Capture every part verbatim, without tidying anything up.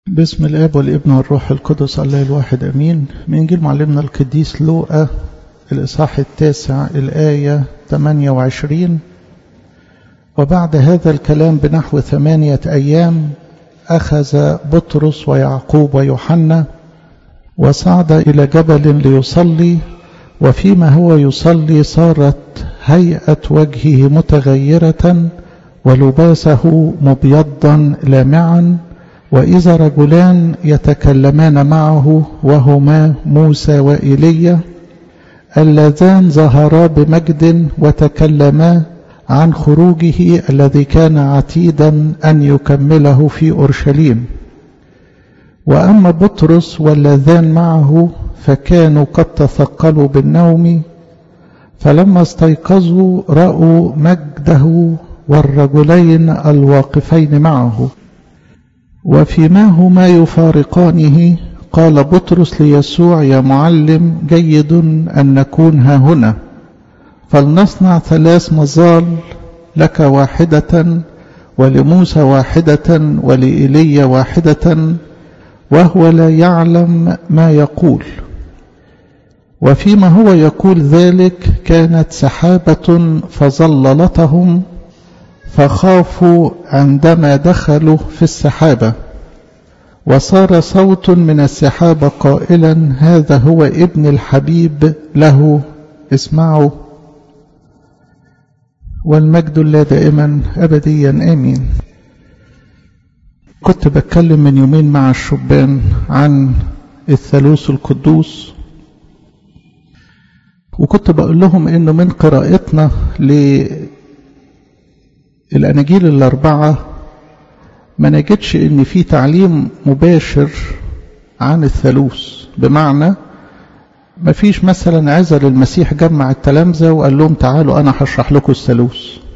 باسم الآب والابن والروح القدس الله الواحد أمين. من إنجيل معلمنا القديس لوقا الإصحاح التاسع الآية ثمانية وعشرين: وبعد هذا الكلام بنحو ثمانية أيام أخذ بطرس ويعقوب ويوحنا وصعد إلى جبل ليصلي، وفيما هو يصلي صارت هيئة وجهه متغيرة ولباسه مبيضا لامعا، وإذا رجلان يتكلمان معه وهما موسى وإيليا اللذان ظهرا بمجد وتكلما عن خروجه الذي كان عتيدا أن يكمله في أورشليم. وأما بطرس واللذان معه فكانوا قد تثقلوا بالنوم، فلما استيقظوا رأوا مجده والرجلين الواقفين معه. وفيما هما يفارقانه قال بطرس ليسوع: يا معلم، جيد أن نكون ها هنا، فلنصنع ثلاث مظال، لك واحدة ولموسى واحدة ولإيليا واحدة. وهو لا يعلم ما يقول. وفيما هو يقول ذلك كانت سحابة فظللتهم، فخافوا عندما دخلوا في السحابة. وصار صوت من السحابة قائلا: هذا هو ابن الحبيب، له اسمعوا. والمجد لله دائما أبديا آمين. كنت بتكلم من يومين مع الشبان عن الثالوث القدوس، وكنت بقول لهم انه من قراءتنا للأناجيل الأربعة ما نجدش ان في تعليم مباشر عن الثالوث، بمعنى ما فيش مثلا عزل المسيح جمع التلامذة وقال لهم تعالوا انا هشرح لكم الثالوث.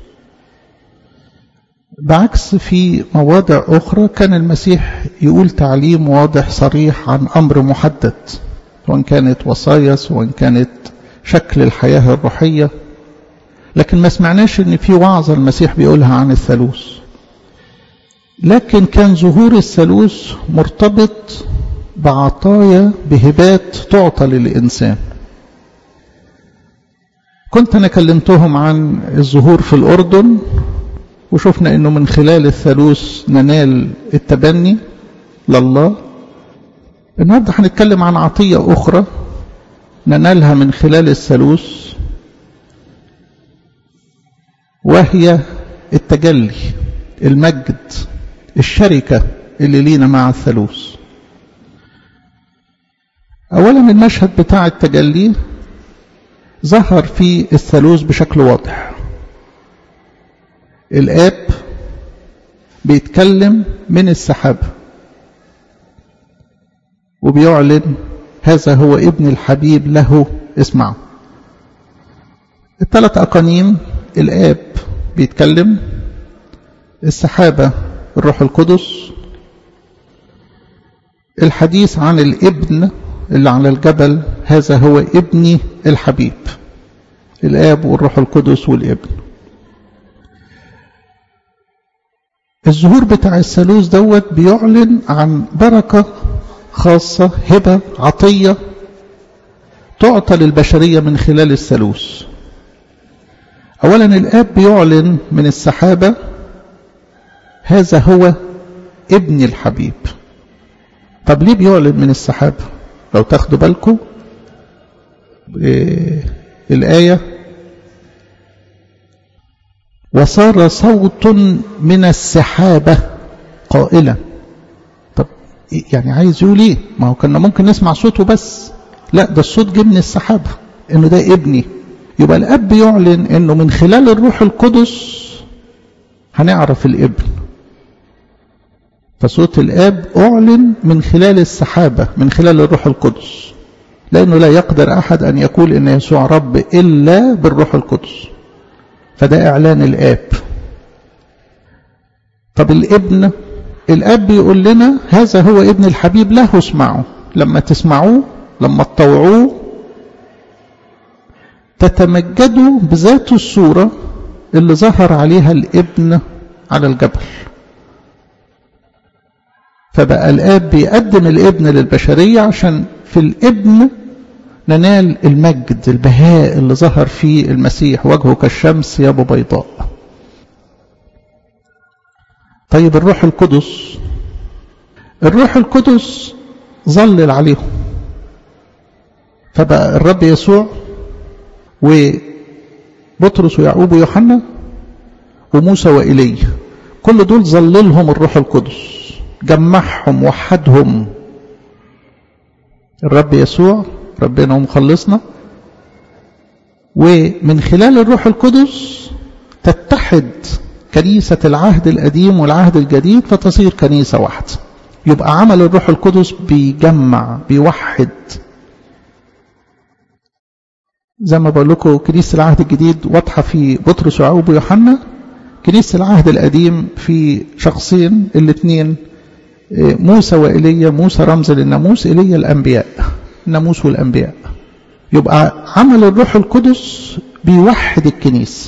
بعكس في مواضع أخرى كان المسيح يقول تعليم واضح صريح عن أمر محدد، وإن كانت وصايا وإن كانت شكل الحياة الروحية، لكن ما سمعناش إن في وعظة المسيح بيقولها عن الثالوث. لكن كان ظهور الثالوث مرتبط بعطايا بهبات تعطى للإنسان. كنت أنا كلمتهم عن الظهور في الأردن، وشفنا انه من خلال الثالوث ننال التبني لله. النهارده هنتكلم عن عطية اخرى ننالها من خلال الثالوث، وهي التجلي، المجد، الشركة اللي لينا مع الثالوث. اولا المشهد بتاع التجلي ظهر في الثالوث بشكل واضح. الآب بيتكلم من السحابة وبيعلن هذا هو ابن الحبيب، له اسمعوا. الثلاث أقانيم، الآب بيتكلم، السحابة الروح القدس، الحديث عن الابن اللي على الجبل، هذا هو ابني الحبيب. الآب والروح القدس والابن. الظهور بتاع الثالوث دوت بيعلن عن بركة خاصة، هبة، عطية تعطى للبشرية من خلال الثالوث. أولا الآب بيعلن من السحابة هذا هو ابن الحبيب. طب ليه بيعلن من السحابة؟ لو تاخدوا بالكم إيه الآية: وصار صوت من السحابة قائلا. طب يعني عايز يقول ايه؟ ما هو كنا ممكن نسمع صوته بس، لا ده الصوت جه من السحابة، انه ده ابني. يبقى الاب يعلن انه من خلال الروح القدس هنعرف الابن. فصوت الاب اعلن من خلال السحابة، من خلال الروح القدس، لانه لا يقدر احد ان يقول ان يسوع رب الا بالروح القدس. فده إعلان الآب. طب الابن، الآب بيقول لنا هذا هو ابن الحبيب، له اسمعوا. لما تسمعوه، لما تطوعوه، تتمجدوا بذات الصورة اللي ظهر عليها الابن على الجبل. فبقى الآب بيقدم الابن للبشرية عشان في الابن ننال المجد البهاء اللي ظهر فيه المسيح، وجهه كالشمس ثيابه بيضاء. طيب الروح القدس، الروح القدس ظلل عليهم، فبقى الرب يسوع وبطرس ويعقوب ويوحنا وموسى وإيليا كل دول ظللهم الروح القدس، جمعهم وحدهم. الرب يسوع ربنا ومخلصنا، ومن خلال الروح القدس تتحد كنيسة العهد القديم والعهد الجديد فتصير كنيسة واحدة. يبقى عمل الروح القدس بيجمع بيوحد. زي ما بقول لكم كنيسة العهد الجديد واضحة في بطرس ويعقوب ويوحنا، كنيسة العهد القديم في شخصين الاثنين موسى وإيليا، موسى رمز للناموس، إيليا الأنبياء، الناموس والأنبياء. يبقى عمل الروح القدس بيوحد الكنيسة،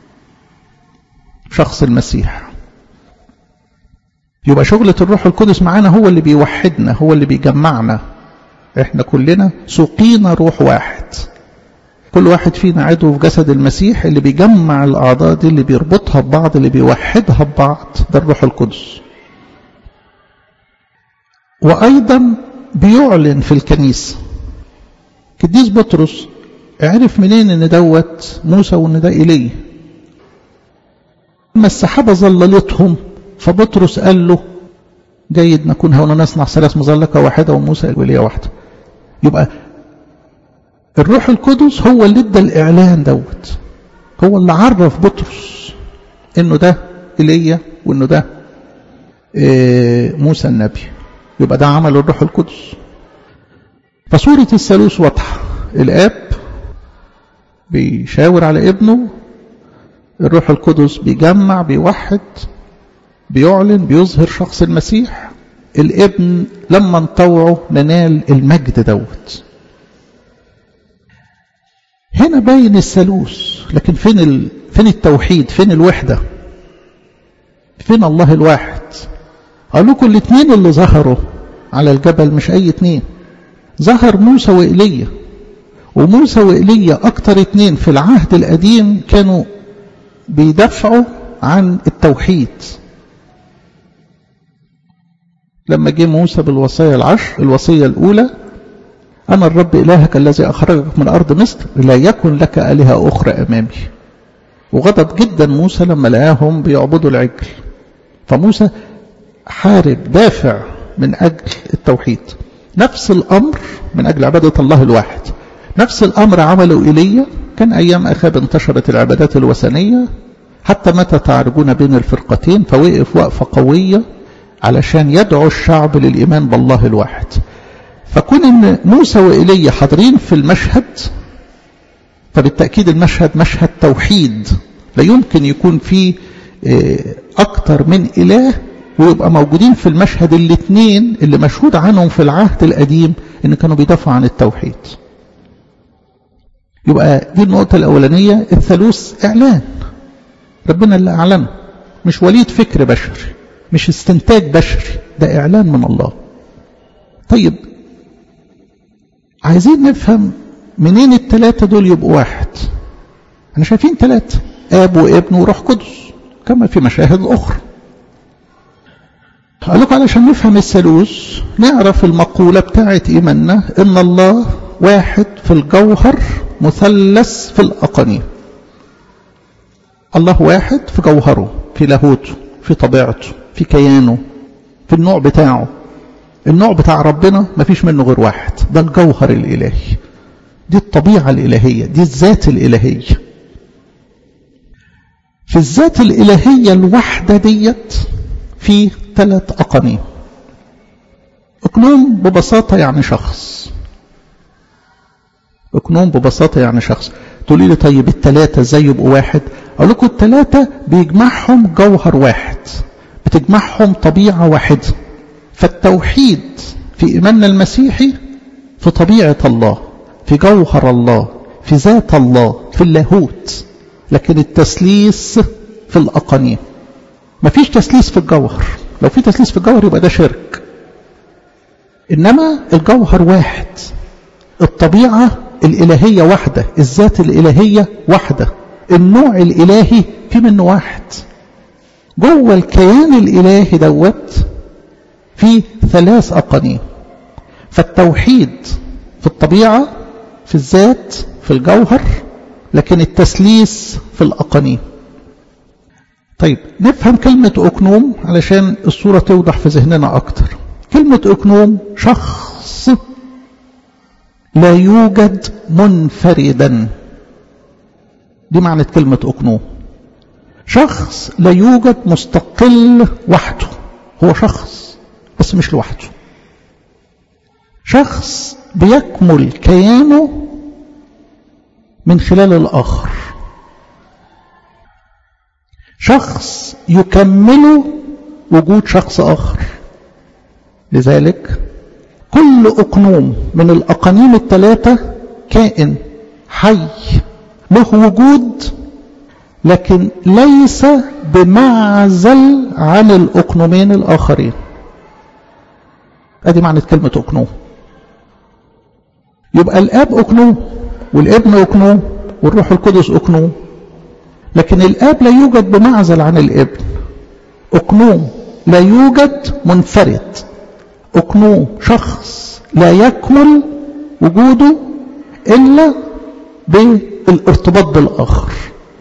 شخص المسيح. يبقى شغلة الروح القدس معانا هو اللي بيوحدنا، هو اللي بيجمعنا. احنا كلنا سقينا روح واحد، كل واحد فينا عضو في جسد المسيح، اللي بيجمع الأعضاء دي، اللي بيربطها ببعض، اللي بيوحدها ببعض، ده الروح القدس. وأيضا بيعلن في الكنيسة. قديس بطرس عرف منين ان دوت موسى وان ده إيليا؟ لما السحابة ظللتهم فبطرس قال له جيد نكون هنا نصنع ثلاث مظلقة واحدة وموسى وإيليا واحدة. يبقى الروح القدس هو اللي ادى الإعلان دوت، هو اللي عرف بطرس انه ده إيليا وانه ده موسى النبي. يبقى ده عمل الروح القدس. فصورة الثالوث واضحة، الآب بيشاور على ابنه، الروح القدس بيجمع بيوحد بيعلن بيظهر شخص المسيح، الابن لما نطوعه ننال المجد دوت. هنا باين الثالوث، لكن فين ال... فين التوحيد؟ فين الوحدة؟ فين الله الواحد؟ قالوا لكم الاثنين اللي ظهروا على الجبل مش اي اثنين، ظهر موسى وإيليا. وموسى وإيليا اكتر اثنين في العهد القديم كانوا بيدافعوا عن التوحيد. لما جه موسى بالوصايا العشر، الوصية الأولى أنا الرب إلهك الذي أخرجك من أرض مصر لا يكن لك آلهة أخرى أمامي. وغضب جدا موسى لما لقاهم بيعبدوا العجل، فموسى حارب دافع من أجل التوحيد. نفس الأمر من أجل عبادة الله الواحد. نفس الأمر عمله إيليا، كان أيام أخاب انتشرت العبادات الوثنية حتى متى تعرجون بين الفرقتين، فوقف وقفة قوية علشان يدعو الشعب للإيمان بالله الواحد. فكون ان موسى وإيليا حاضرين في المشهد، فبالتأكيد المشهد مشهد توحيد. لا يمكن يكون فيه أكتر من إله ويبقى موجودين في المشهد الاثنين اللي مشهود عنهم في العهد القديم ان كانوا بيدافعوا عن التوحيد. يبقى دي النقطة الأولانية، الثالوث إعلان، ربنا اللي أعلنه، مش وليد فكر بشري، مش استنتاج بشري، ده إعلان من الله. طيب عايزين نفهم منين الثلاثة دول يبقوا واحد. احنا شايفين ثلاثة، آب وابن وروح قدس كما في مشاهد أخرى. قال لكم علشان نفهم الثالوث نعرف المقولة بتاعت إيماننا إن الله واحد في الجوهر مثلث في الأقانيم. الله واحد في جوهره، في لاهوته، في طبيعته، في كيانه، في النوع بتاعه. النوع بتاع ربنا ما فيش منه غير واحد، ده الجوهر الإلهي، دي الطبيعة الإلهية، دي الذات الإلهية. في الذات الإلهية الوحدة ديت في ثلاث أقانيم. أقنوم ببساطة يعني شخص، أقنوم ببساطة يعني شخص. تقولي لي طيب الثلاثة ازاي يبقوا واحد؟ أقول لكم الثلاثة بيجمعهم جوهر واحد، بتجمعهم طبيعة واحدة. فالتوحيد في إيماننا المسيحي في طبيعة الله، في جوهر الله، في ذات الله، في اللاهوت. لكن التثليث في الأقانيم. مفيش تثليث في الجوهر. لو في تثليث في الجوهر يبقى ده شرك، إنما الجوهر واحد، الطبيعة الإلهية واحدة، الذات الإلهية واحدة، النوع الإلهي في منه واحد. جوه الكيان الإلهي دوت في ثلاث أقانيم، فالتوحيد في الطبيعة، في الذات، في الجوهر، لكن التثليث في الأقانيم. طيب نفهم كلمة أقنوم علشان الصورة توضح في ذهننا أكتر. كلمة أقنوم شخص لا يوجد منفردا، دي معنى كلمة أقنوم. شخص لا يوجد مستقل وحده، هو شخص بس مش لوحده. شخص بيكمل كيانه من خلال الآخر، شخص يكمله وجود شخص آخر. لذلك كل أقنوم من الأقانيم الثلاثة كائن حي له وجود، لكن ليس بمعزل عن الأقنومين الآخرين. ادي معنى كلمة أقنوم. يبقى الآب أقنوم، والابن أقنوم، والروح القدس أقنوم، لكن الآب لا يوجد بمعزل عن الابن. أقنوم لا يوجد منفرد، أقنوم شخص لا يكمل وجوده إلا بالارتباط بالآخر.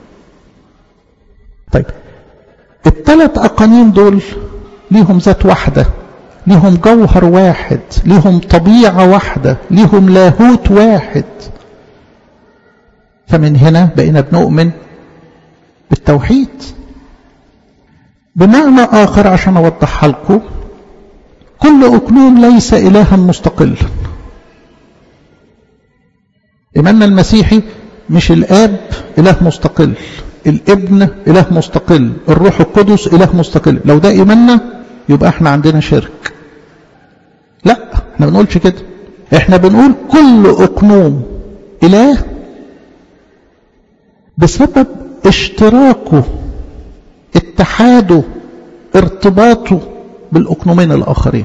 طيب الثلاث أقانيم دول ليهم ذات واحدة، ليهم جوهر واحد، ليهم طبيعة واحدة، ليهم لاهوت واحد. فمن هنا بقينا بنؤمن بالتوحيد. بمعنى آخر عشان أوضحها لكم، كل أقنوم ليس إلها مستقلا. إيماننا المسيحي مش الآب إله مستقل، الابن إله مستقل، الروح القدس إله مستقل. لو ده إيماننا يبقى احنا عندنا شرك. لا، احنا بنقولش كده. احنا بنقول كل أقنوم إله بسبب اشتراكه، اتحاده، ارتباطه بالأقنومين الآخرين.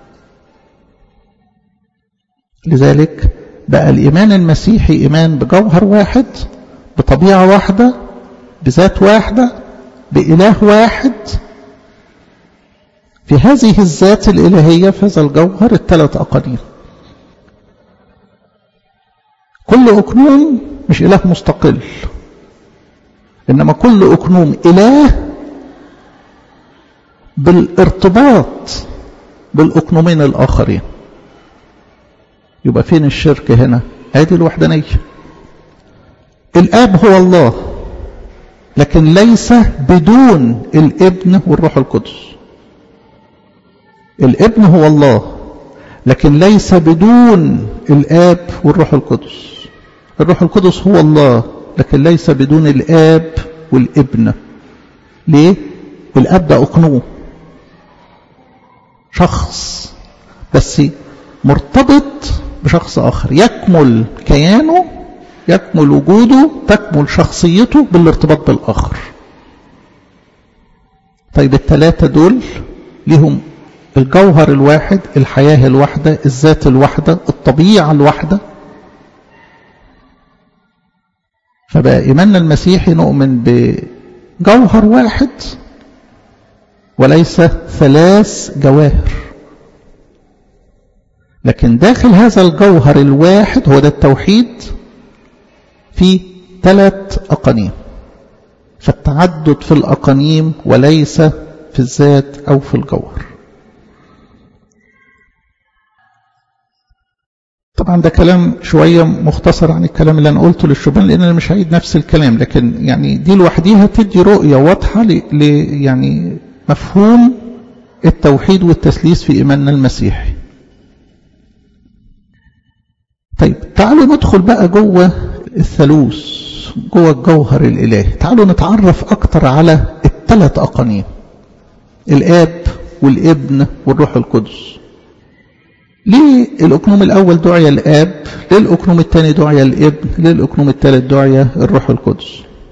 لذلك بقى الإيمان المسيحي إيمان بجوهر واحد، بطبيعة واحدة، بذات واحدة، بإله واحد. في هذه الذات الإلهية، في هذا الجوهر، الثلاث أقانيم. كل أقنوم مش إله مستقل، إنما كل أقنوم إله بالارتباط بالأقنومين الآخرين. يبقى فين الشرك هنا؟ ادي الوحدانية. الآب هو الله، لكن ليس بدون الابن والروح القدس. الابن هو الله، لكن ليس بدون الآب والروح القدس. الروح القدس هو الله، لكن ليس بدون الآب والابن. ليه؟ الآب ده أقنوم، شخص بس مرتبط بشخص آخر، يكمل كيانه، يكمل وجوده، تكمل شخصيته بالارتباط بالآخر. طيب الثلاثة دول لهم الجوهر الواحد، الحياة الواحدة، الذات الواحدة، الطبيعة الواحدة. فبقى إيماننا المسيحي نؤمن بجوهر واحد وليس ثلاث جواهر، لكن داخل هذا الجوهر الواحد هو ده التوحيد في ثلاث أقانيم. فالتعدد في الأقانيم وليس في الذات أو في الجوهر. طبعا ده كلام شوية مختصر عن الكلام اللي أنا قلته للشبان، لأن أنا مش هعيد نفس الكلام، لكن يعني دي لوحديها تدي رؤية واضحة ل يعني مفهوم التوحيد والتثليث في إيماننا المسيحي. طيب تعالوا ندخل بقى جوه الثالوث، جوه الجوهر الإلهي. تعالوا نتعرف أكتر على الثلاث أقانيم، الآب والابن والروح القدس. ليه الأقنوم الأول دعي الآب؟ ليه الأقنوم الثاني دعي الابن؟ ليه الأقنوم الثالث دعي الروح القدس؟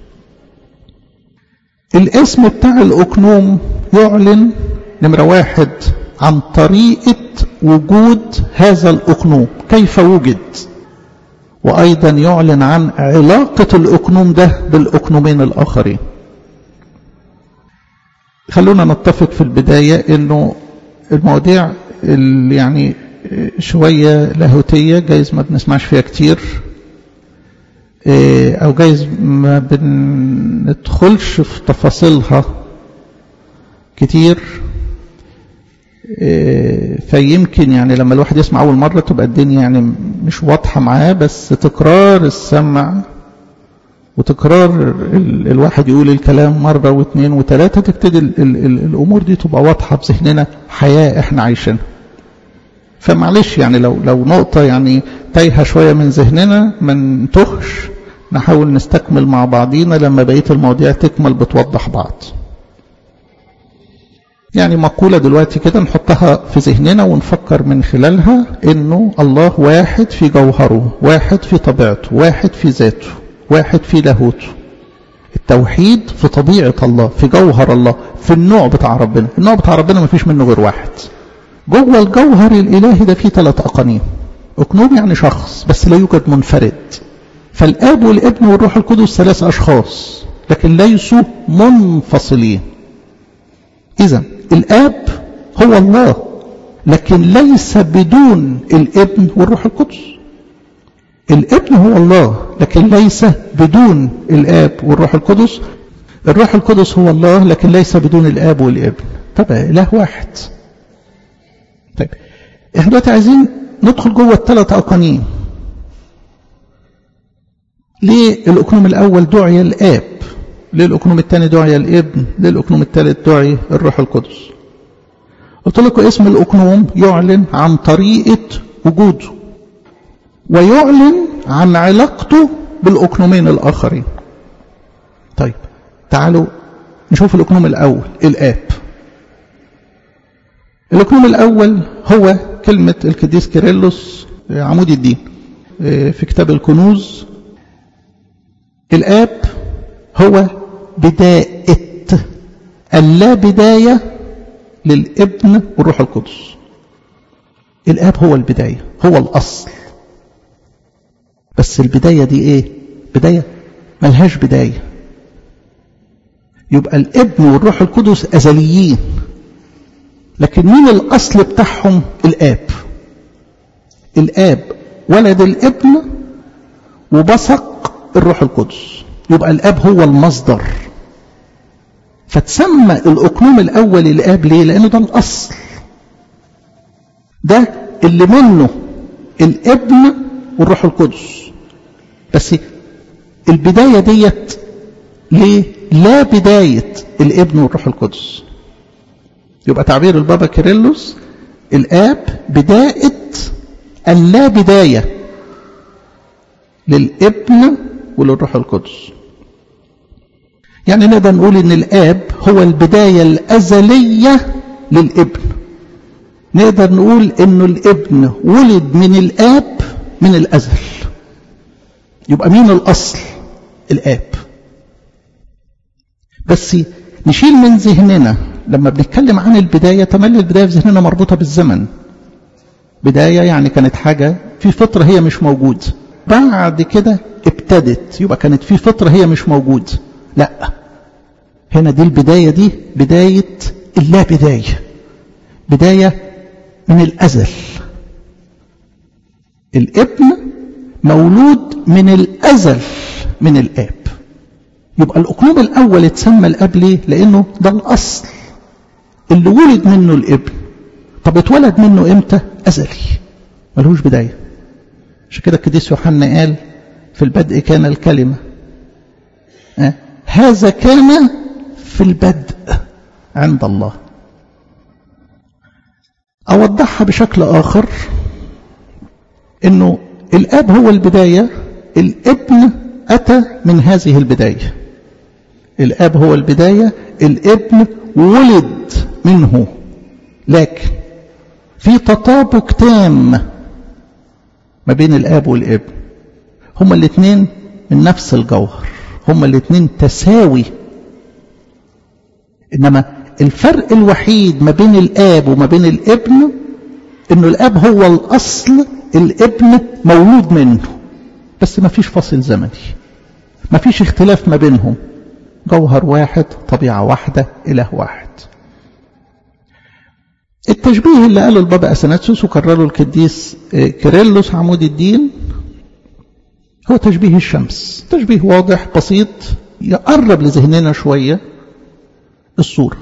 الاسم بتاع الأقنوم يعلن نمرة واحد عن طريقة وجود هذا الأقنوم، كيف وجد، وأيضا يعلن عن علاقة الأقنوم ده بالأقنومين الآخرين. خلونا نتفق في البداية إنه المواضيع اللي يعني شوية لاهوتية جايز ما بنسمعش فيها كتير، أو جايز ما بندخلش في تفاصيلها كتير، فيمكن يعني لما الواحد يسمع أول مرة تبقى الدنيا يعني مش واضحة معاه، بس تكرار السمع وتكرار الواحد يقول الكلام مرة واثنين وثلاثة تبتدي ال ال ال الأمور دي تبقى واضحة بذهننا، حياة احنا عايشينها. فمعلش يعني لو لو نقطة يعني تايهة شوية من ذهننا ما نتوهش، نحاول نستكمل مع بعضينا لما بقية المواضيع تكمل بتوضح بعض. يعني مقولة دلوقتي كده نحطها في ذهننا ونفكر من خلالها إنه الله واحد في جوهره، واحد في طبيعته، واحد في ذاته، واحد في لاهوته. التوحيد في طبيعة الله، في جوهر الله، في النوع بتاع ربنا. النوع بتاع ربنا ما فيش منه غير واحد. جوه الجوهر الإلهي ده فيه ثلاث أقانيم. أقنوم يعني شخص بس لا يوجد منفرد. فالآب والابن والروح القدس ثلاث أشخاص لكن ليسوا منفصلين. إذن الآب هو الله لكن ليس بدون الابن والروح القدس. الابن هو الله لكن ليس بدون الآب والروح القدس. الروح القدس هو الله لكن ليس بدون الآب والابن. طبعا إله واحد. طيب احنا دلوقتي عايزين ندخل جوه الثلاث أقانيم. ليه الأقنوم الأول دعي الآب؟ ليه الأقنوم الثاني دعي الابن؟ ليه الأقنوم الثالث دعي الروح القدس؟ قلت لكم اسم الأقنوم يعلن عن طريقة وجوده ويعلن عن علاقته بالأقنومين الآخرين. طيب تعالوا نشوف الأقنوم الأول الآب. الأقنوم الأول هو كلمة القديس كيرلس عمود الدين في كتاب الكنوز. الآب هو بداية اللا بداية للابن والروح القدس. الآب هو البداية، هو الأصل. بس البداية دي ايه؟ بداية ملهاش بداية. يبقى الابن والروح القدس أزليين، لكن مين الأصل بتاعهم؟ الآب. الآب ولد الابن وبصق الروح القدس، يبقى الآب هو المصدر. فتسمى الأقنوم الأول الآب ليه؟ لأنه ده الأصل، ده اللي منه الابن والروح القدس. بس البداية ديت ليه؟ لا بداية الابن والروح القدس. يبقى تعبير البابا كيرلس الآب بداية اللا بداية للابن وللروح القدس. يعني نقدر نقول ان الآب هو البداية الأزلية للابن. نقدر نقول انه الابن ولد من الآب من الأزل. يبقى مين الأصل؟ الآب. بس نشيل من ذهننا لما بنتكلم عن البداية تملي البداية في ذهننا مربوطة بالزمن. بداية يعني كانت حاجة في فترة هي مش موجودة، بعد كده ابتدت، يبقى كانت في فترة هي مش موجودة. لا، هنا دي البداية، دي بداية اللا بداية، بداية من الأزل. الابن مولود من الأزل من الآب. يبقى الأقنوم الأول اتسمى الآب ليه؟ لأنه ده الأصل اللي ولد منه الابن. طب اتولد منه امتى؟ أزلي، ملهوش بداية. عشان كده القديس يوحنا قال في البدء كان الكلمة، أه؟ هذا كان في البدء عند الله. أوضحها بشكل آخر، إنه الآب هو البداية، الابن أتى من هذه البداية. الآب هو البداية، الابن ولد منه، لكن في تطابق تام ما بين الآب والابن. هما الاثنين من نفس الجوهر، هما الاثنين تساوي. إنما الفرق الوحيد ما بين الآب وما بين الابن انه الاب هو الاصل، الابن مولود منه، بس ما فيش فاصل زمني، ما فيش اختلاف ما بينهم، جوهر واحد، طبيعة واحدة، اله واحد. التشبيه اللي قاله البابا اثناسيوس وكرره القديس كيرلس عمود الدين هو تشبيه الشمس، تشبيه واضح بسيط يقرب لذهننا شوية الصورة.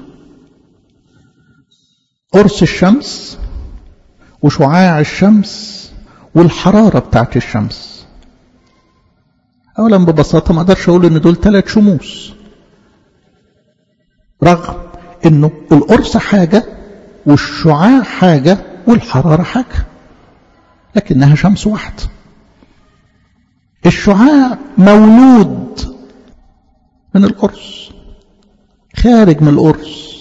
قرص الشمس وشعاع الشمس والحرارة بتاعت الشمس. أولا ببساطة ما أقدرش أقول إن دول ثلاث شموس، رغم إنه القرص حاجة والشعاع حاجة والحرارة حاجة، لكنها شمس واحدة. الشعاع مولود من القرص، خارج من القرص.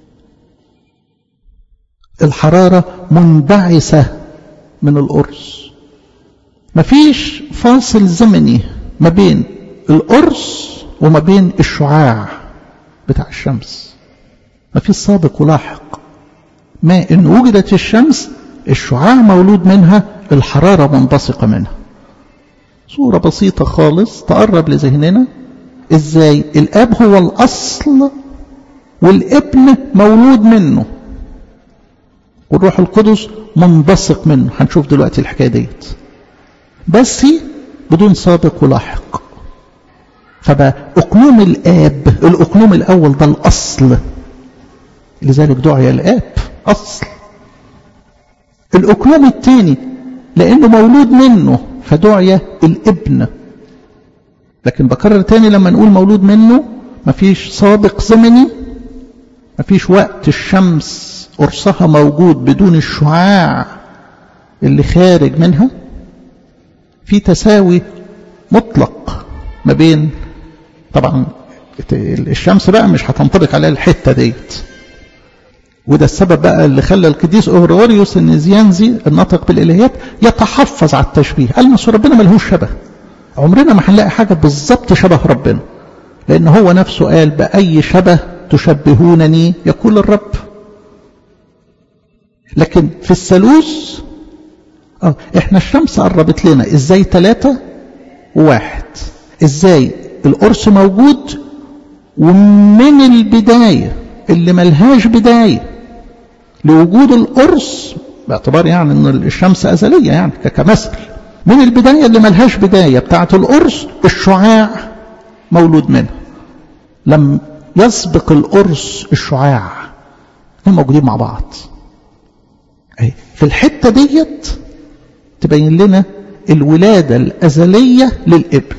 الحرارة منبعثة من القرص. مفيش فاصل زمني ما بين القرص وما بين الشعاع بتاع الشمس، مفيش سابق ولاحق. ما إن وجدت الشمس الشعاع مولود منها، الحرارة منبثقة منها. صورة بسيطة خالص تقرب لذهننا ازاي الاب هو الاصل والابن مولود منه والروح القدس منبثق منه. هنشوف دلوقتي الحكاية ديت، بس بدون سابق ولاحق. فبقى اقنوم الاب، الاقنوم الاول ده الاصل، لذلك دعي الاب اصل. الاقنوم الثاني لانه مولود منه فدعي الابن. لكن بكرر تاني لما نقول مولود منه مفيش سابق زمني، مفيش وقت الشمس قرصها موجود بدون الشعاع اللي خارج منها. في تساوي مطلق ما بين، طبعا الشمس بقى مش هتنطبق عليها الحتة ديت، وده السبب بقى اللي خلى القديس أغريغوريوس النزيانزي الناطق بالإلهيات يتحفظ على التشبيه. قال ما ربنا ملهوش شبه، عمرنا ما هنلاقي حاجة بالظبط شبه ربنا، لأن هو نفسه قال بأي شبه تشبهونني يقول الرب. لكن في الثالوث اه احنا الشمس قربت لنا ازاي ثلاثة وواحد، ازاي القرص موجود ومن البداية اللي ملهاش بداية لوجود القرص، باعتبار يعني ان الشمس ازلية يعني كمثل، من البداية اللي ملهاش بداية بتاعة القرص الشعاع مولود منه. لم يسبق القرص الشعاع، هم موجودين مع بعض. في الحتة ديت تبين لنا الولادة الأزلية للابن.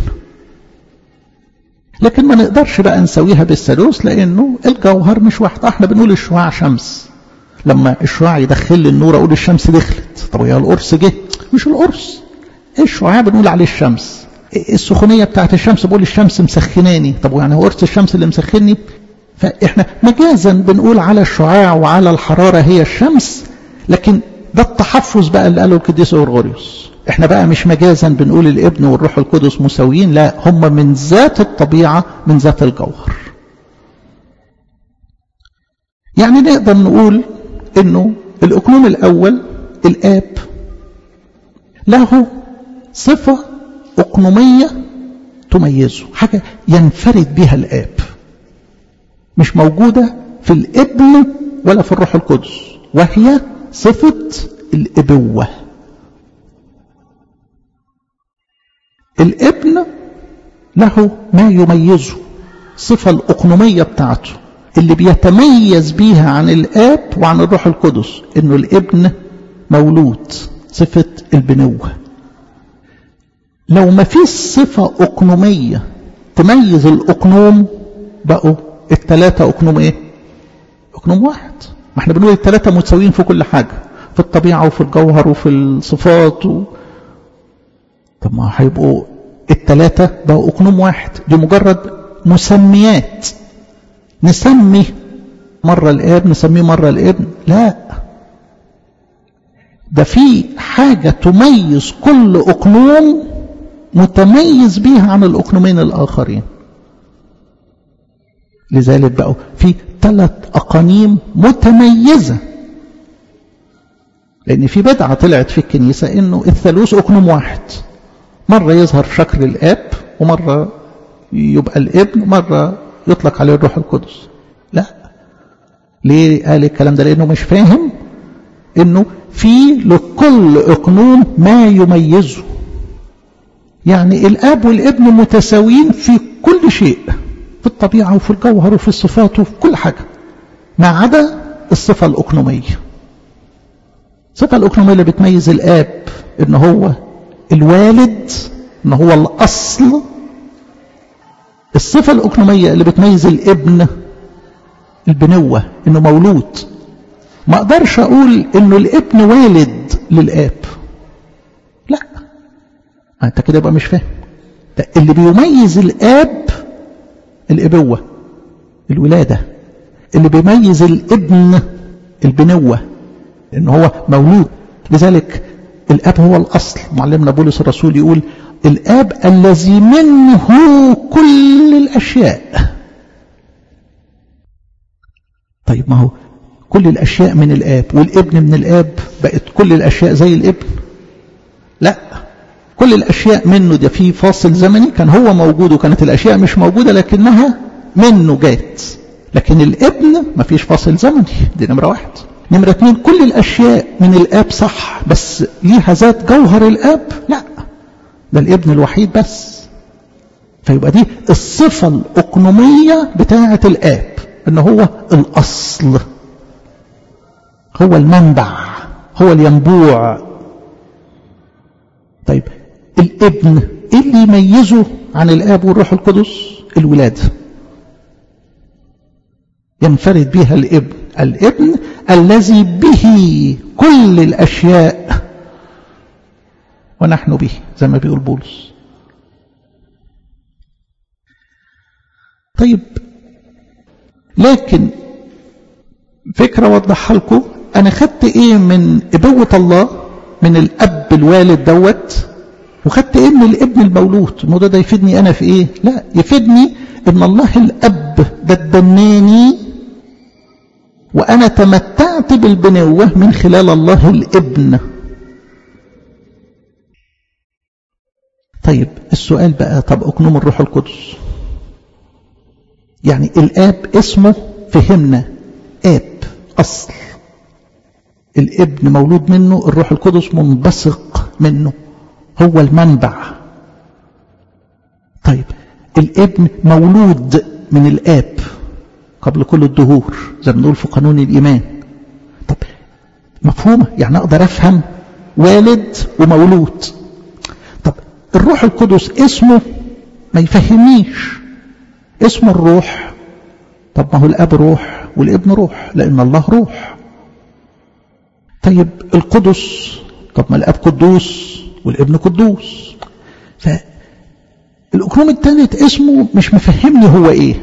لكن ما نقدرش بقى نسويها بالثالوث لأنه الجوهر مش واحد. احنا بنقول الشعاع شمس، لما الشعاع يدخل لي النور أقول الشمس دخلت. طب يا القرص جه، مش القرص، الشعاع بنقول عليه الشمس. السخونية بتاعت الشمس بقول الشمس مسخناني. طب يعني هو قرص الشمس اللي مسخني؟ فإحنا مجازا بنقول على الشعاع وعلى الحرارة هي الشمس، لكن ده التحفظ بقى اللي قاله القديس أغريغوريوس. احنا بقى مش مجازا بنقول الابن والروح القدس مساويين، لا، هم من ذات الطبيعة، من ذات الجوهر. يعني نقدر نقول انه الاقنوم الاول الاب له صفة اقنومية تميزه، حاجة ينفرد بها الاب، مش موجودة في الابن ولا في الروح القدس، وهي صفة الابوة. الابن له ما يميزه، صفة الأقنومية بتاعته اللي بيتميز بيها عن الآب وعن الروح القدس، إنه الابن مولود، صفة البنوة. لو ما فيش صفة أقنومية تميز الأقنوم بقوا الثلاثة أقنوم إيه؟ أقنوم واحد. ما احنا بنقول الثلاثة متساويين في كل حاجة، في الطبيعة وفي الجوهر وفي الصفات و... طب ما هيبقوا الثلاثة بقوا أقنوم واحد. دي مجرد مسميات، نسمي مرة الآب نسميه مرة الابن، لا، ده في حاجة تميز كل أقنوم متميز بيها عن الأقنومين الآخرين. لذلك بقوا في ثلاث أقانيم متميزة. لأن في بدعة طلعت في الكنيسة إنه الثالوث أقنوم واحد، مرة يظهر في شكل الآب ومرة يبقى الابن ومرة يطلق عليه الروح القدس. لا، ليه قال الكلام ده؟ لأنه مش فاهم إنه في لكل أقنوم ما يميزه. يعني الآب والابن متساويين في كل شيء، في الطبيعة وفي الجوهر وفي الصفات وفي كل حاجة، ما عدا الصفة الأقنومية. الصفة الأقنومية اللي بتميز الآب إن هو الوالد، إن هو الأصل. الصفة الأقنومية اللي بتميز الابن البنوة، إنه مولود. ما أقدرش أقول إنه الابن والد للآب، لا، أنت كده يبقى مش فاهم. اللي بيميز الآب الإبوة، الولادة. اللي بيميز الابن البنوة، إن هو مولود. لذلك الآب هو الأصل. معلمنا بولس الرسول يقول الآب الذي منه كل الأشياء. طيب ما هو كل الأشياء من الآب والابن من الآب، بقت كل الأشياء زي الابن؟ لا، كل الأشياء منه. ده في فاصل زمني كان هو موجود وكانت الأشياء مش موجودة، لكنها منه جات. لكن الابن ما فيش فاصل زمني، دي نمرة واحد. نمرة اتنين، كل الأشياء من الآب صح، بس ليها ذات جوهر الآب؟ لا، ده الابن الوحيد بس. فيبقى دي الصفة الأقنومية بتاعة الآب، إن هو الأصل، هو المنبع، هو الينبوع. طيب الابن ايه اللي يميزه عن الآب والروح القدس؟ الولادة. ينفرد بها الابن، الابن الذي به كل الأشياء ونحن به، زي ما بيقول بولس. طيب لكن فكرة وضحها لكم، أنا خدت إيه من إبوة الله، من الأب الوالد دوت، وخدت إيه من الابن المولود؟ الموضوع ده يفيدني أنا في إيه؟ لا، يفيدني إن الله الأب ده اتبناني، وأنا تمتعت بالبنوة من خلال الله الابن. طيب السؤال بقى، طب أقنوم الروح القدس؟ يعني الآب اسمه فهمنا آب أصل، الابن مولود منه، الروح القدس منبثق منه، هو المنبع. طيب الابن مولود من الآب قبل كل الدهور، زي ما بنقول في قانون الإيمان. طب مفهومة، يعني أقدر أفهم والد ومولود. طب الروح القدس اسمه ما يفهمنيش، اسمه الروح. طب ما هو الأب روح والابن روح، لأن الله روح. طيب القدس، طب ما الأب قدوس والابن قدوس. فالأقنوم الثالث اسمه مش مفهمني هو إيه.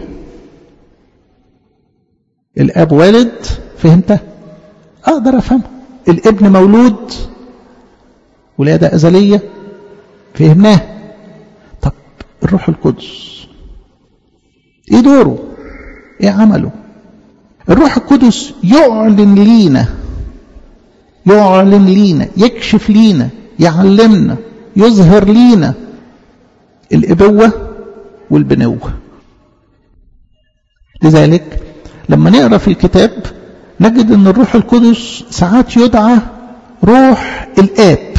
الأب والد فهمته، أقدر أفهمه. الابن مولود، ولادة أزلية، فهمناه. طب الروح القدس إيه دوره؟ إيه عمله؟ الروح القدس يعلن لينا، يعلن لينا، يكشف لينا، يعلمنا، يظهر لينا الإبوة والبنوة. لذلك لما نقرأ في الكتاب نجد أن الروح القدس ساعات يدعى روح الآب،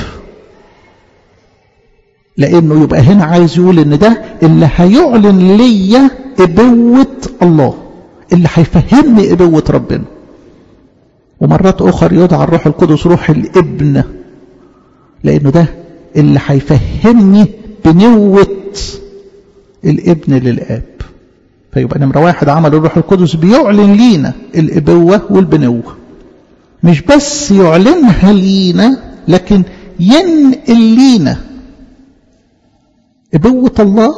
لأنه يبقى هنا عايز يقول أن ده اللي هيعلن لي إبوة الله، اللي هيفهمني إبوة ربنا. ومرات أخرى يدعى الروح القدس روح الابن، لأنه ده اللي هيفهمني بنوة الابن للآب. فيبقى نمرة واحد، عمل الروح القدس بيعلن لينا الإبوة والبنوة. مش بس يعلنها لينا، لكن ينقل لينا إبوة الله.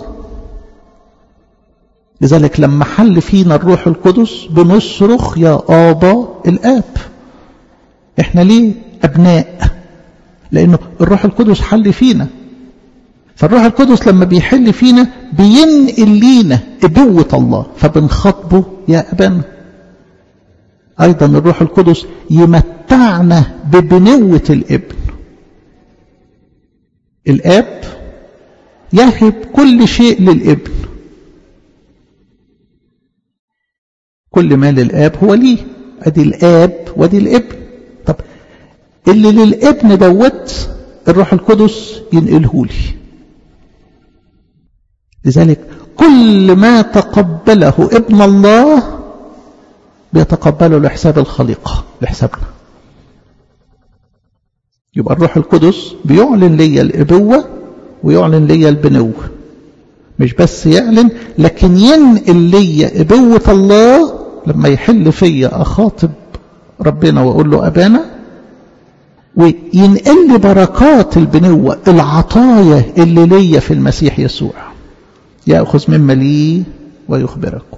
لذلك لما حل فينا الروح القدس بنصرخ يا آبا الآب. احنا ليه أبناء؟ لأنه الروح القدس حل فينا. فالروح القدس لما بيحل فينا بينقل لينا إبوة الله، فبنخاطبه يا أبانا. أيضا الروح القدس يمتعنا ببنوة الابن. الآب يهب كل شيء للابن، كل ما للآب هو ليه، ادي الآب ودي الابن. طب اللي للابن دوت الروح القدس ينقله لي. لذلك كل ما تقبله ابن الله بيتقبله لحساب الخليقة، لحسابنا. يبقى الروح القدس بيعلن لي الابوة ويعلن لي البنوة، مش بس يعلن لكن ينقل لي ابوة الله. لما يحل فيا اخاطب ربنا واقول له ابانا، وينقل لي بركات البنوة، العطايا اللي ليا في المسيح يسوع. يأخذ مما لي ويخبركم.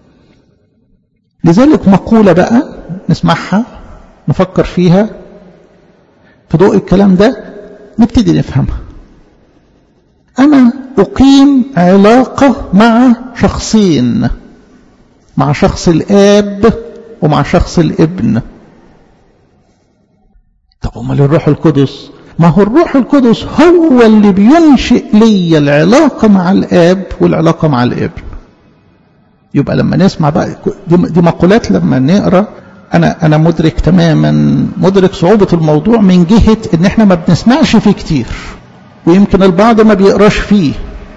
لذلك مقولة بقى نسمعها نفكر فيها في ضوء الكلام ده نبتدي نفهمها. أنا أقيم علاقة مع شخصين، مع شخص الآب ومع شخص الابن. طب امال الروح القدس؟ ما هو الروح القدس هو اللي بينشئ لي العلاقة مع الآب والعلاقة مع الابن. يبقى لما نسمع بقى دي مقولات، لما نقرأ أنا أنا مدرك تماما، مدرك صعوبة الموضوع من جهة إن إحنا ما بنسمعش فيه كتير، ويمكن البعض ما بيقراش فيه.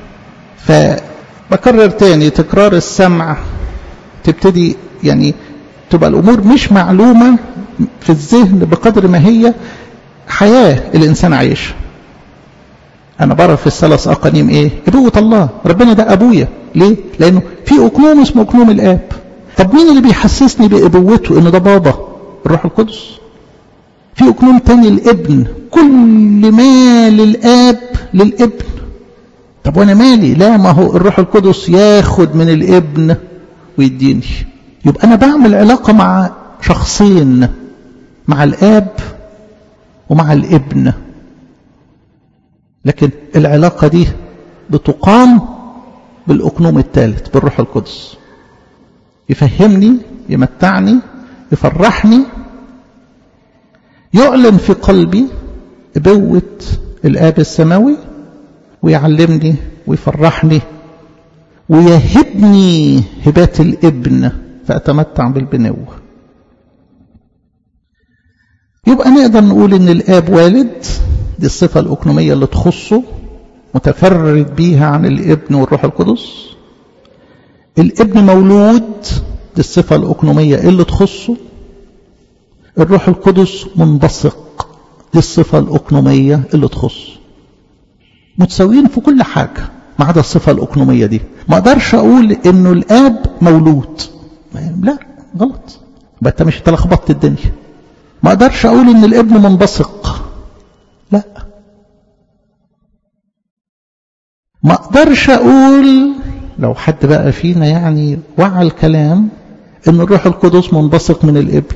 فبكرر تاني، تكرار السمع تبتدي يعني تبقى الأمور مش معلومة في الذهن بقدر ما هي حياة الإنسان عايشها. أنا بعرف في الثلاث أقانيم إيه؟ أبوة الله، ربنا ده أبويا. ليه؟ لأنه في أقنوم اسمه أقنوم الآب. طب مين اللي بيحسسني بأبوته إن ده بابا؟ الروح القدس. في أقنوم تاني الابن، كل ما للآب للابن. طب وأنا مالي؟ لا، ما هو الروح القدس ياخد من الابن ويديني. يبقى أنا بعمل علاقة مع شخصين، مع الآب ومع الابن. لكن العلاقة دي بتقام بالأقنوم الثالث، بالروح القدس. يفهمني، يمتعني، يفرحني، يعلن في قلبي أبوة الآب السماوي، ويعلمني ويفرحني ويهبني هبات الابن فأتمتع بالبنوة. يبقى نقدر نقول إن الآب والد، دي الصفة الأقنومية اللي تخصه، متفرد بيها عن الابن والروح القدس. الابن مولود، دي الصفة الأقنومية اللي تخصه. الروح القدس منبثق، دي الصفة الأقنومية اللي تخصه. متساويين في كل حاجة ما عدا الصفة الأقنومية دي. ما اقدرش أقول إنه الآب مولود، لا، غلط، بقى أنت مش تلخبطت الدنيا. ما اقدرش أقول إن الابن منبثق، لا. ما اقدرش أقول، لو حد بقى فينا يعني وعى الكلام، إن الروح القدس منبثق من الابن.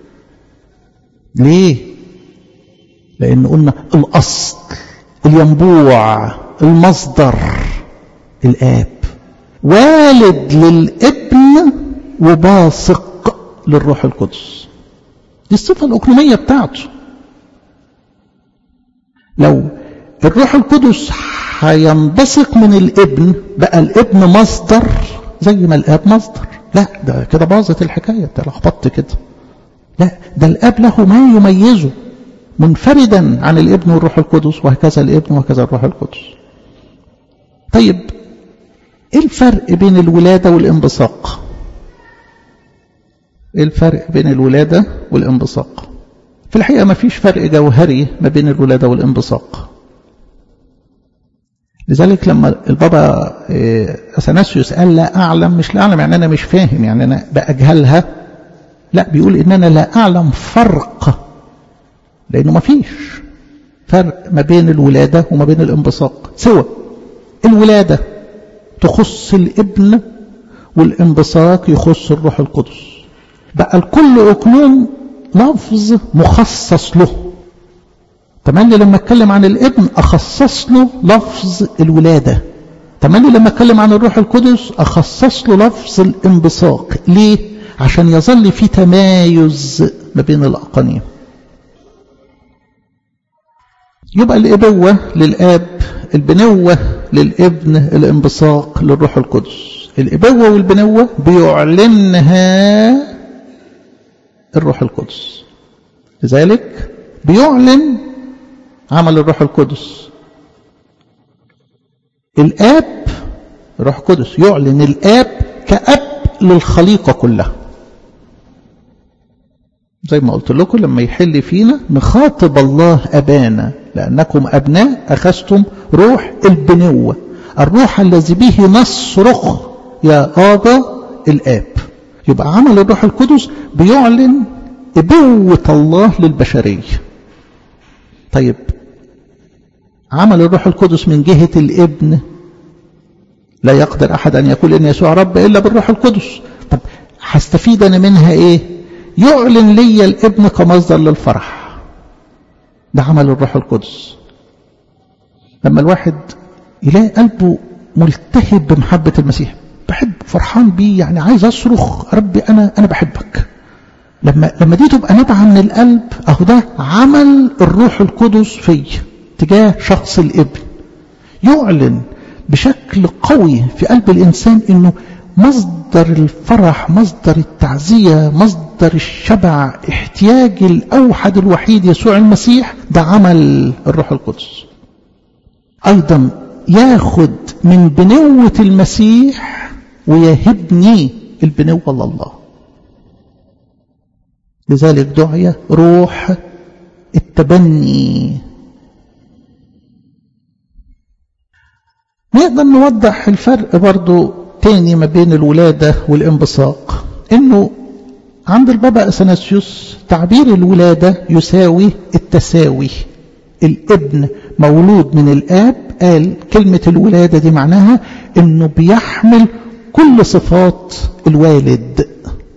ليه؟ لأن قلنا الأصل، الينبوع، المصدر الآب، والد للابن وباثق للروح القدس. دي الصفة الأقنومية بتاعته. لو الروح القدس هينبثق من الابن، بقى الابن مصدر زي ما الآب مصدر. لا، ده كده باظت الحكاية، انت لخبطت كده. لا، ده الآب له ما يميزه منفردا عن الابن والروح القدس، وهكذا الابن وهكذا الروح القدس. طيب ايه الفرق بين الولادة والانبثاق؟ ايه الفرق بين الولادة والانبثاق؟ في الحقيقة ما فيش فرق جوهري ما بين الولادة والانبثاق. لذلك لما البابا أثناسيوس قال لا أعلم، مش لا أعلم يعني أنا مش فاهم، يعني أنا بأجهلها، لا، بيقول إن أنا لا أعلم فرق، لأنه ما فيش فرق ما بين الولادة وما بين الانبثاق. سوى الولادة تخص الابن والانبثاق يخص الروح القدس. بقى الكل أقنوم لفظ مخصص له. تملي لما اتكلم عن الابن أخصص له لفظ الولادة. تملي لما اتكلم عن الروح القدس أخصص له لفظ الانبثاق. ليه؟ عشان يظل في تمايز ما بين الأقانيم. يبقى الابوة للاب، البنوة للابن، الانبثاق للروح القدس. الابوة والبنوة بيعلنها الروح القدس، لذلك بيعلن عمل الروح القدس. الاب الروح القدس يعلن الاب كأب للخليقة كلها. زي ما قلت لكم لما يحل فينا نخاطب الله أبانا، لأنكم أبناء أخذتم روح البنوة، الروح الذي به نصرخ يا آبا الآب. يبقى عمل الروح القدس بيعلن ابوة الله للبشرية. طيب عمل الروح القدس من جهة الابن، لا يقدر أحد أن يقول إن يسوع رب إلا بالروح القدس. طب هستفيد أنا منها إيه؟ يعلن لي الابن كمصدر للفرح. ده عمل الروح القدس. لما الواحد يلاقي قلبه ملتهب بمحبة المسيح، بحب فرحان بيه، يعني عايز أصرخ ربي أنا أنا بحبك. لما لما دي تبقى نابعة من القلب، أهو ده عمل الروح القدس في تجاه شخص الابن. يعلن بشكل قوي في قلب الإنسان إنه مصدر الفرح، مصدر التعزية، مصدر الشبع، احتياجي الأوحد الوحيد يسوع المسيح. ده عمل الروح القدس. أيضا ياخد من بنوة المسيح ويهبني البنوة لله، لذلك دعي روح التبني. نقدر نوضح الفرق برضو تاني ما بين الولادة والانبثاق، انه عند البابا اثناسيوس تعبير الولادة يساوي التساوي. الابن مولود من الاب، قال كلمة الولادة دي معناها انه بيحمل كل صفات الوالد.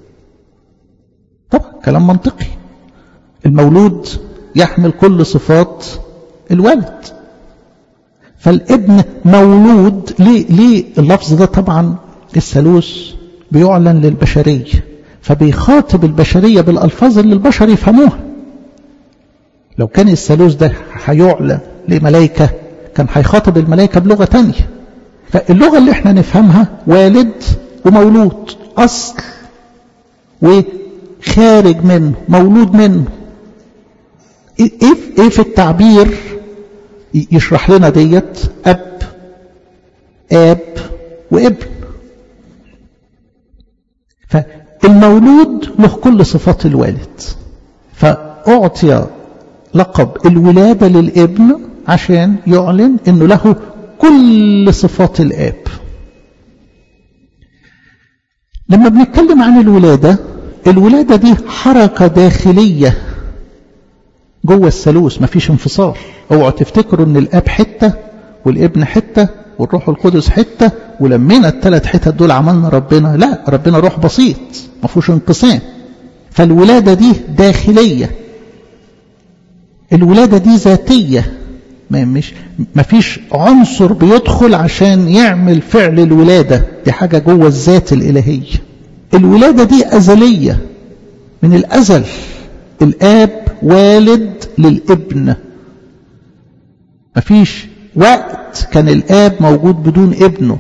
طبعا كلام منطقي، المولود يحمل كل صفات الوالد. فالابن مولود ليه؟ ليه اللفظ ده؟ طبعا الثالوث بيعلن للبشرية، فبيخاطب البشرية بالألفاظ اللي البشر يفهموها. لو كان الثالوث ده هيعلن لملائكة كان هيخاطب الملائكة بلغة تانية. فاللغة اللي احنا نفهمها والد ومولود، أصل وخارج منه، مولود منه. ايه في التعبير يشرح لنا ديت؟ أب، آب وابن. فالمولود له كل صفات الوالد، فأعطي لقب الولادة للابن عشان يعلن انه له كل صفات الآب. لما بنتكلم عن الولادة، الولادة دي حركة داخلية جوه الثالوث، مفيش انفصال. اوعوا تفتكروا ان الاب حتة والابن حتة والروح القدس حتة ولمينا الثلاث حتت دول عملنا ربنا. لا، ربنا روح بسيط مفيش انقسام. فالولادة دي داخلية، الولادة دي ذاتية، مش مفيش عنصر بيدخل عشان يعمل فعل الولادة، دي حاجة جوه الذات الإلهية. الولادة دي أزلية، من الأزل الآب والد للابن. مفيش وقت كان الآب موجود بدون ابنه.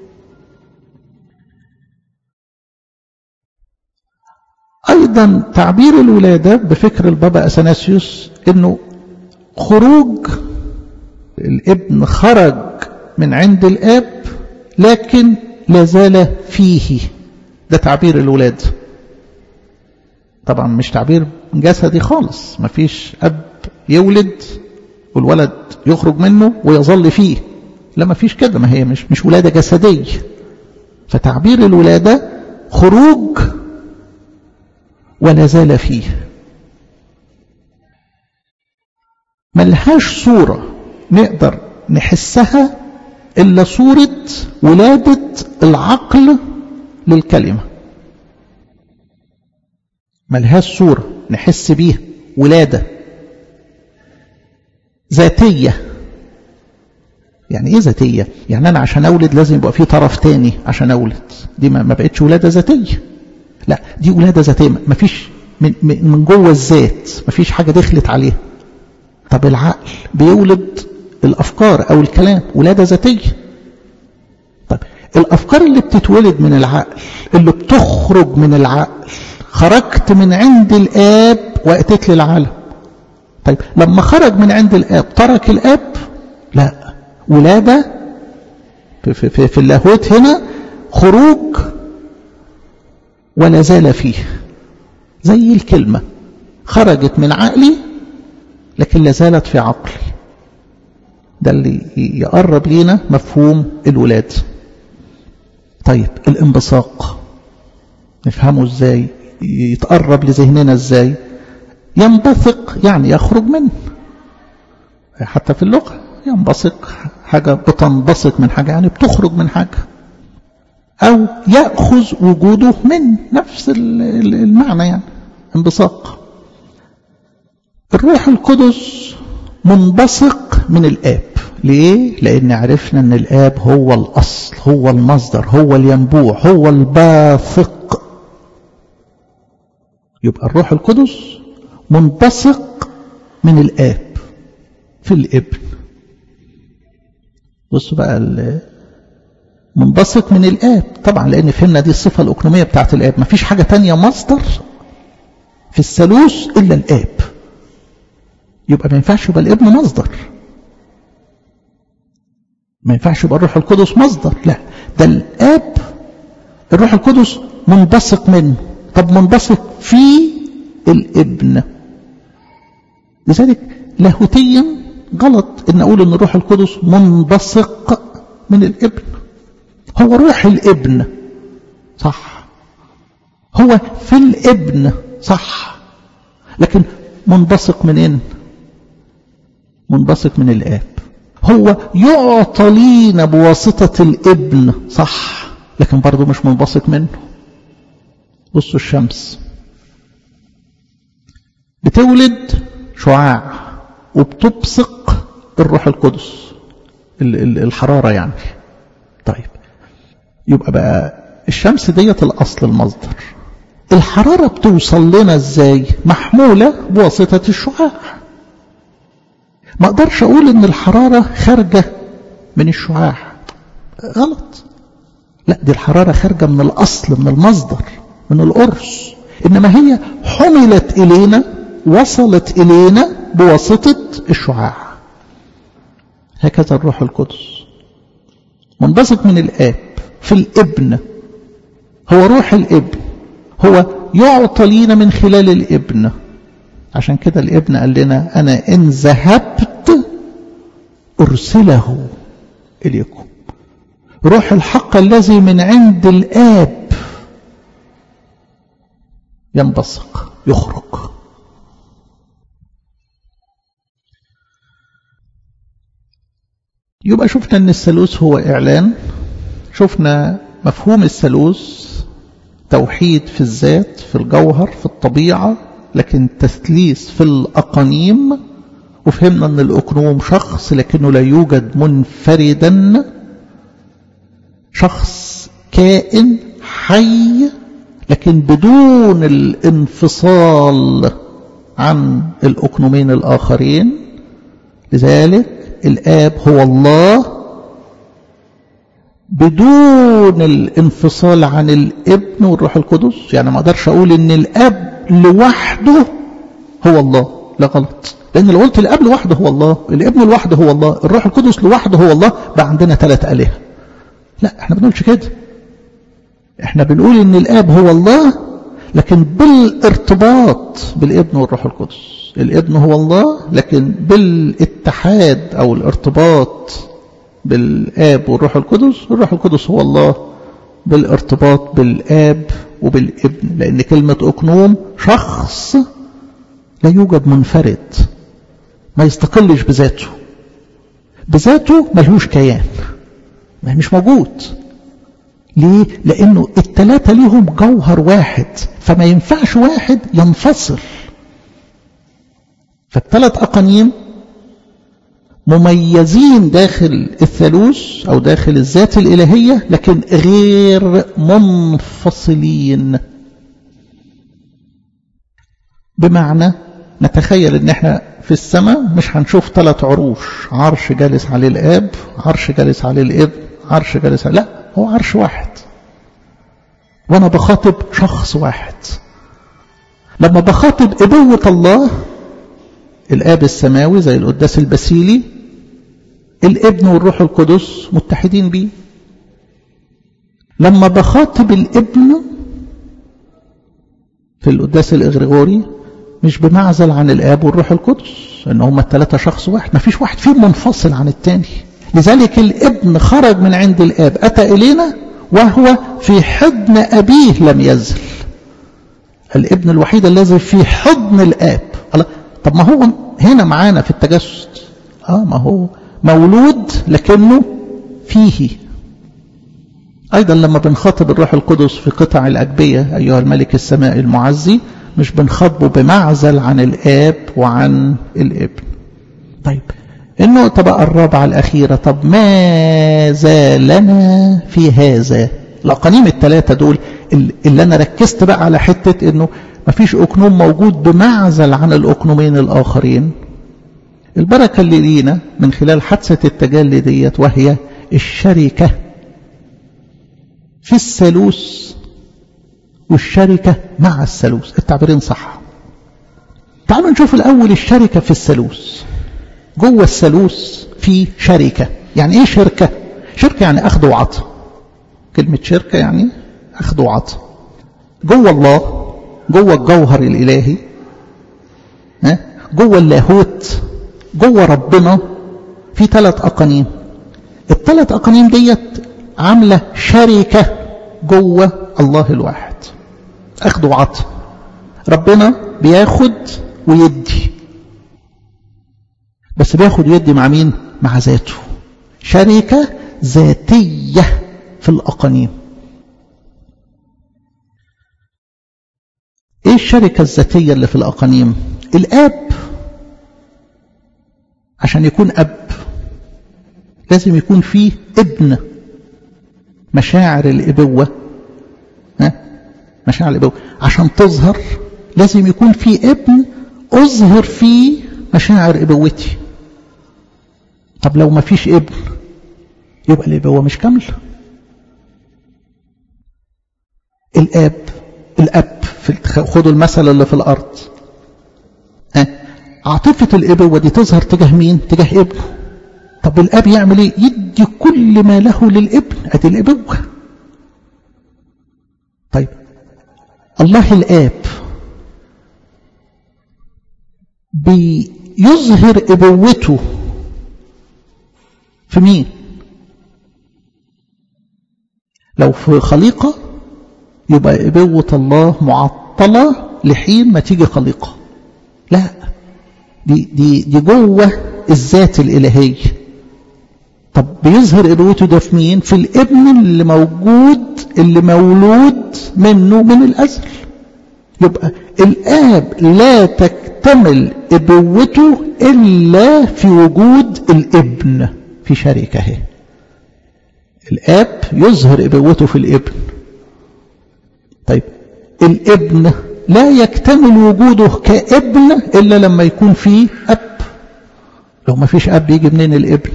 أيضا تعبير الولادة بفكر البابا أثناسيوس إنه خروج الابن، خرج من عند الآب لكن لا زال فيه. ده تعبير الولادة. طبعا مش تعبير جسدي خالص، مفيش أب يولد والولد يخرج منه ويظل فيه، لا مفيش كده، ما هي مش مش ولادة جسدية. فتعبير الولادة خروج ولا زال فيه. ملهاش صورة نقدر نحسها إلا صورة ولادة العقل للكلمة. ملهاش صورة نحس بيها ولادة ذاتية. يعني ايه ذاتية؟ يعني انا عشان اولد لازم يبقى في طرف تاني عشان اولد، دي ما بقتش ولادة ذاتية. لا، دي ولادة ذاتية، مفيش من, من جوه الذات، مفيش حاجة دخلت عليها. طب العقل بيولد الأفكار أو الكلام ولادة ذاتية. طب الأفكار اللي بتتولد من العقل، اللي بتخرج من العقل، خرجت من عند الآب وأتيت للعالم. طيب لما خرج من عند الآب ترك الآب؟ لا، ولادة في, في, في, في اللاهوت هنا خروج ولا زال فيه، زي الكلمة خرجت من عقلي لكن لا زالت في عقلي. ده اللي يقرب لينا مفهوم الولاد. طيب الانبثاق نفهمه ازاي، يتقرب لذهننا ازاي؟ ينبثق يعني يخرج منه، حتى في اللغة ينبثق حاجة بتنبثق من حاجة، يعني بتخرج من حاجة، أو يأخذ وجوده من نفس المعنى، يعني انبثاق. الروح القدس منبثق من الآب. ليه؟ لأن عرفنا أن الآب هو الأصل، هو المصدر، هو الينبوع، هو الباثق. يبقى الروح القدس منبثق من الآب في الابن. بصوا بقى، منبثق من الآب طبعا، لأن فهمنا دي الصفة الأقنومية بتاعت الآب. ما فيش حاجة تانية مصدر في الثالوث إلا الآب. يبقى ما ينفعش يبقى الابن مصدر، ما ينفعش يبقى الروح القدس مصدر، لا، ده الآب الروح القدس منبثق منه. طب منبثق في الابن. لذلك لاهوتيا غلط ان اقول ان الروح القدس منبثق من الابن. هو روح الابن صح، هو في الابن صح، لكن منبثق منين؟ منبثق من الآب. هو يعطى لينا بواسطة الابن صح، لكن برضه مش منبثق منه. بصوا الشمس بتولد شعاع وبتبصق الروح القدس، الحرارة يعني. طيب يبقى بقى الشمس ديت الأصل المصدر. الحرارة بتوصل لنا ازاي؟ محمولة بواسطة الشعاع. ما اقدرش اقول ان الحرارة خارجة من الشعاع، غلط. لا، دي الحرارة خارجة من الأصل، من المصدر، من القرص، إنما هي حملت إلينا، وصلت إلينا بواسطة الشعاع. هكذا الروح القدس منبثق من الآب في الابن. هو روح الابن، هو يعطى لينا من خلال الابن. عشان كده الابن قال لنا أنا إن ذهبت أرسله إليكم. روح الحق الذي من عند الآب ينبثق، يخرج. يبقى شفنا أن الثالوث هو إعلان، شفنا مفهوم الثالوث توحيد في الذات، في الجوهر، في الطبيعة، لكن تثليث في الأقانيم. وفهمنا أن الأقنوم شخص لكنه لا يوجد منفردا، شخص كائن حي لكن بدون الانفصال عن الأقنومين الآخرين. لذلك الآب هو الله بدون الانفصال عن الابن والروح القدس. يعني ما اقدرش اقول ان الاب لوحده هو الله، لا غلط. لان لو قلت الاب لوحده هو الله، الابن لوحده هو الله، الروح القدس لوحده هو الله، بقى عندنا ثلاث آلهة. لا، احنا بنقولش كده. احنا بنقول ان الاب هو الله لكن بالارتباط بالابن والروح القدس. الابن هو الله لكن بالاتحاد او الارتباط بالآب والروح القدس. الروح القدس هو الله بالارتباط بالآب وبالابن. لأن كلمة أقنوم شخص لا يوجد منفرد، ما يستقلش بذاته، بذاته ملهوش كيان، مش موجود. ليه؟ لأنه الثلاثة ليهم جوهر واحد، فما ينفعش واحد ينفصل. فالثلاث أقانيم مميزين داخل الثالوث أو داخل الذات الإلهية، لكن غير منفصلين. بمعنى نتخيل ان احنا في السماء مش هنشوف ثلاث عروش، عرش جالس عليه الآب، عرش جالس عليه الابن، عرش جالس عليه، لا هو عرش واحد، وأنا بخاطب شخص واحد. لما بخاطب أبوة الله الآب السماوي زي القداس البسيلي، الابن والروح القدس متحدين بيه. لما بخاطب الابن في القداس الإغريغوري مش بمعزل عن الآب والروح القدس، إن هما الثلاثة شخص واحد، ما فيش واحد فيهم منفصل عن الثاني. لذلك الابن خرج من عند الآب أتى إلينا وهو في حضن أبيه لم يزل. الابن الوحيد الذي في حضن الآب. طب ما هو هنا معانا في التجسد، آه ما هو مولود لكنه فيه. أيضا لما بنخاطب الروح القدس في قطع الأجبية أيها الملك السماء المعزي، مش بنخاطبه بمعزل عن الآب وعن الابن. طيب النقطة بقى الرابعة الأخيرة، طب ماذا لنا في هذا؟ الأقانيم الثلاثة دول اللي أنا ركزت بقى على حتة إنه مفيش أقنوم موجود بمعزل عن الأقنومين الآخرين. البركة اللي لينا من خلال حادثة التجلي ديت وهي الشركة في الثالوث والشركة مع الثالوث، التعبيرين صح. تعالوا نشوف الأول الشركة في الثالوث. جوه الثالوث في شركة. يعني إيه شركة؟ شركة يعني أخذ وعطى. كلمة شركة يعني أخذ وعطى. جوه الله، جوه الجوهر الإلهي، جوه اللاهوت، جوه ربنا في ثلاث أقانيم. الثلاث أقانيم ديت عاملة شركة جوه الله الواحد، أخذ وعطى. ربنا بياخد ويدي، بس بياخد ويدي مع مين؟ مع ذاته. شركة ذاتية في الأقانيم. ايه الشركة الذاتية اللي في الأقانيم؟ الآب عشان يكون أب لازم يكون فيه ابن. مشاعر الإبوة، ها؟ مشاعر الإبوة عشان تظهر لازم يكون فيه ابن أظهر فيه مشاعر إبوتي. طب لو ما فيش ابن يبقى الإبوة مش كاملة. الآب الأب في خدوا المثل اللي في الأرض، ها؟ عاطفة الإبوة دي تظهر تجاه مين؟ تجاه ابنه. طب الأب يعمل ايه؟ يدي كل ما له للابن، ادي الإبوة. طيب الله الآب بيظهر إبوته في مين؟ لو في خليقة يبقى إبوة الله معطلة لحين ما تيجي خليقة. لا، دي دي دي جوه الذات الإلهية. طب بيظهر إبوته ده في مين؟ في الابن اللي موجود اللي مولود منه من الأزل. يبقى الآب لا تكتمل إبوته إلا في وجود الابن في شركه. الآب يظهر إبوته في الابن. طيب الابن لا يكتمل وجوده كابن إلا لما يكون فيه أب. لو ما فيش أب يجي منين الابن؟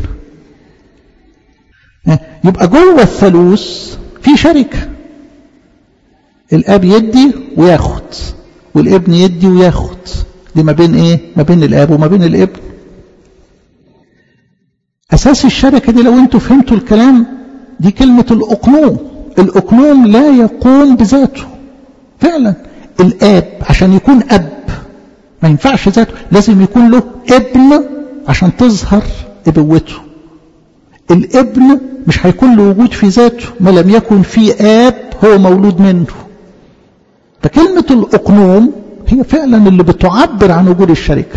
يبقى جوه الثالوث في شركة. الاب يدي وياخد والابن يدي وياخد. دي ما بين ايه؟ ما بين الاب وما بين الابن. اساس الشركة دي لو انتوا فهمتوا الكلام دي كلمة الاقنوم. الاقنوم لا يقوم بذاته. فعلا الاب عشان يكون اب ما ينفعش ذاته، لازم يكون له ابن عشان تظهر ابوته. الابن مش هيكون له وجود في ذاته ما لم يكن في اب هو مولود منه. فكلمة الأقنوم هي فعلا اللي بتعبر عن وجود الشركة.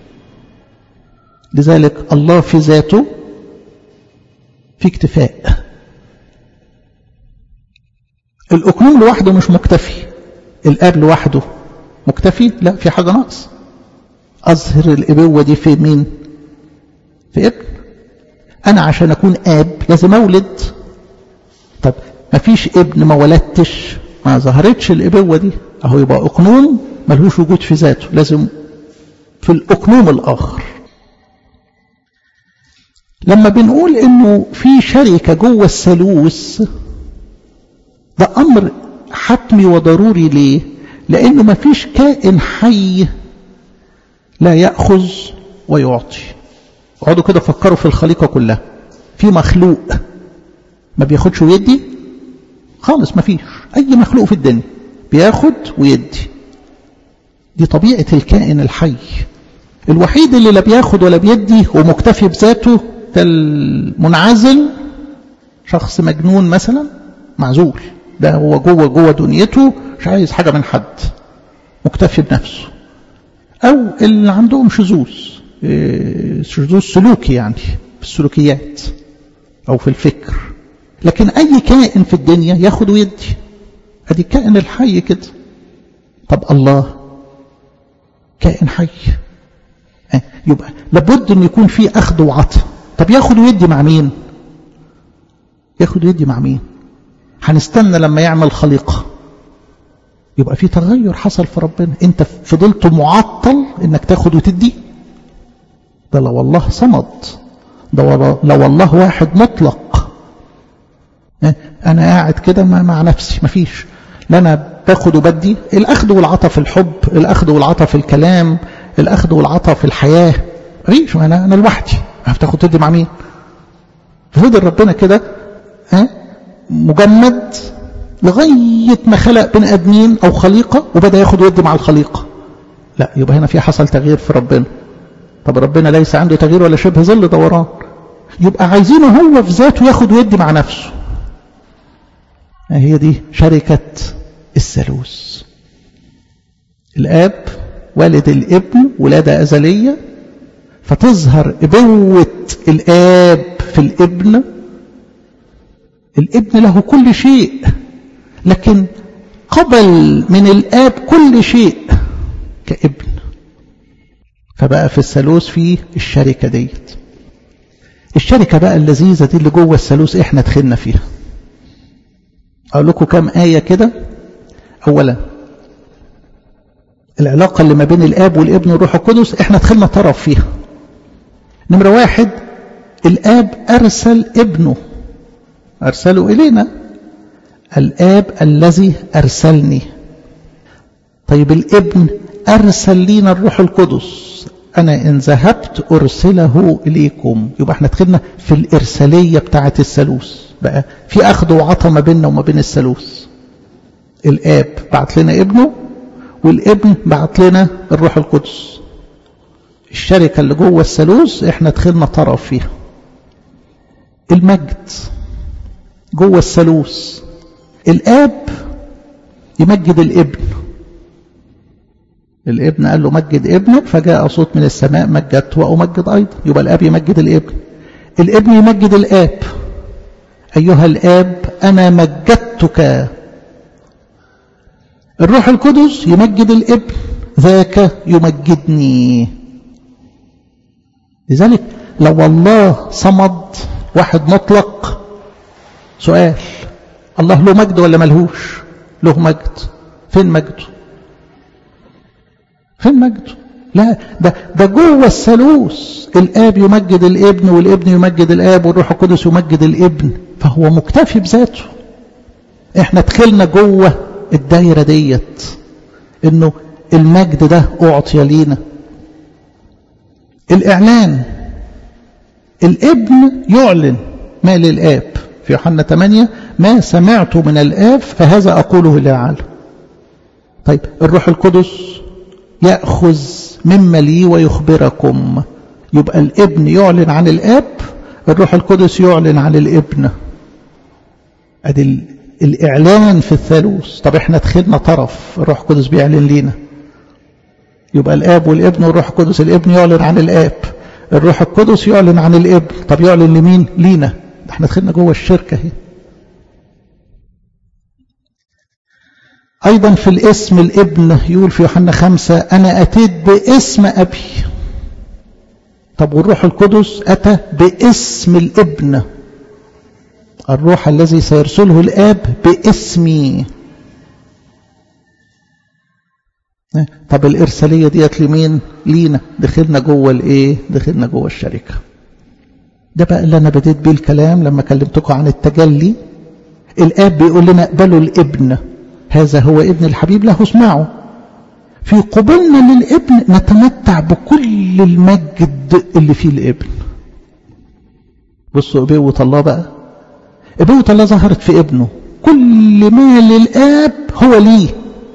لذلك الله في ذاته في اكتفاء. الأقنوم لوحده مش مكتفي. الاب لوحده مكتفي؟ لا، في حاجة ناقص. أظهر الإبوة دي في مين؟ في ابن. أنا عشان أكون آب لازم أولد. طب ما فيش ابن، ما ولدتش، ما ظهرتش الإبوة دي، أهو يبقى أقنوم ملهوش وجود في ذاته. لازم في الأقنوم الآخر. لما بنقول إنه في شركة جوه الثالوث ده أمر حتمي وضروري. ليه؟ لأنه ما فيش كائن حي لا يأخذ ويعطي. اقعدوا كده فكروا في الخليقة كلها. في مخلوق ما بياخدش ويدي خالص؟ ما فيش. أي مخلوق في الدنيا بياخد ويدي. دي طبيعة الكائن الحي. الوحيد اللي لا بياخد ولا بيدي ومكتفي بذاته ده المنعزل، شخص مجنون مثلا معزول، ده هو جوه جوه دنيته مش عايز حاجة من حد، مكتفي بنفسه. أو اللي عندهم شذوذ، شذوذ سلوكي يعني في السلوكيات أو في الفكر. لكن أي كائن في الدنيا ياخد ويدي، أدي الكائن الحي كده. طب الله كائن حي، يبقى لابد أن يكون فيه أخذ وعطى. طب ياخد ويدي مع مين؟ ياخد ويدي مع مين؟ هنستنى لما يعمل خليقة يبقى في تغير حصل في ربنا. انت فضلت معطل انك تاخد وتدي؟ ده لو الله صمد، ده لو الله واحد مطلق. انا قاعد كده مع نفسي مفيش، لا انا باخد وبدي. الاخذ والعطى في الحب، الاخذ والعطى في الكلام، الاخذ والعطى في الحياة. مفيش. انا انا لوحدي هتاخد تدي مع مين؟ فضل ربنا كده ها مجمد لغاية ما خلق بني آدمين أو خليقة وبدأ ياخد ويدي مع الخليقة. لا، يبقى هنا في حصل تغيير في ربنا. طب ربنا ليس عنده تغيير ولا شبه ظل دوران، يبقى عايزينه هو في ذاته ياخد ويدي مع نفسه. هي دي شركة الثالوث. الآب والد الابن ولادة أزلية، فتظهر ابوة الآب في الابن. الابن له كل شيء، لكن قبل من الآب كل شيء كابن. فبقى في الثالوث فيه الشركة ديت. الشركة بقى اللذيذة دي اللي جوه الثالوث احنا دخلنا فيها. اقول لكم كام آية كده. اولا العلاقة اللي ما بين الآب والابن والروح القدس احنا دخلنا طرف فيها. نمرة واحد، الآب أرسل ابنه، أرسله إلينا. الآب الذي أرسلني. طيب الابن أرسل لينا الروح القدس. أنا إن ذهبت أرسله إليكم. يبقى احنا دخلنا في الإرسالية بتاعة الثالوث. بقى في أخذ وعطى ما بيننا وما بين الثالوث. الآب بعت لنا ابنه، والابن بعت لنا الروح القدس. الشركة اللي جوه الثالوث احنا دخلنا طرف فيها. المجد جوه الثالوث، الآب يمجد الابن. الابن قال له مجد ابنك، فجاء صوت من السماء مجدت وأمجد أيضا. يبقى الآب يمجد الابن، الابن يمجد الآب. أيها الآب أنا مجدتك. الروح القدس يمجد الابن، ذاك يمجدني. لذلك لو الله صمد واحد مطلق، سؤال، الله له مجد ولا ملهوش؟ له مجد. فين مجده؟ فين مجده؟ لا، ده ده جوه الثالوث. الآب يمجد الابن، والابن يمجد الآب، والروح القدس يمجد الابن. فهو مكتفي بذاته. احنا دخلنا جوه الدايرة ديت، انه المجد ده اعطي لينا. الإعلان، الابن يعلن ما للآب في يوحنا ثمانية، ما سمعت من الآب فهذا أقوله للعالم. طيب الروح القدس يأخذ مما لي ويخبركم. يبقى الابن يعلن عن الآب، الروح القدس يعلن عن الابن. ادي الإعلان في الثالوث. طب احنا دخلنا طرف، الروح القدس بيعلن لينا. يبقى الآب والابن والروح القدس. الابن يعلن عن الآب، الروح القدس يعلن عن الابن. طب يعلن لمين؟ لينا. احنا دخلنا جوه الشركة هي. أيضا في الاسم الابن يقول في يوحنا خمسة أنا أتيت باسم أبي. طب والروح القدس أتى باسم الابن. الروح الذي سيرسله الآب باسمي. طب الإرسالية ديت لمين؟ لينا. دخلنا جوه الإيه؟ دخلنا جوه الشركة. ده بقى اللي أنا بديت بيه الكلام لما كلمتكم عن التجلي. الآب بيقول لنا اقبلوا الابن، هذا هو ابن الحبيب له اسمعوا. في قبولنا للابن نتمتع بكل المجد اللي فيه الابن. بصوا ابوة الله بقى، ابوة الله ظهرت في ابنه. كل ما للآب هو ليه.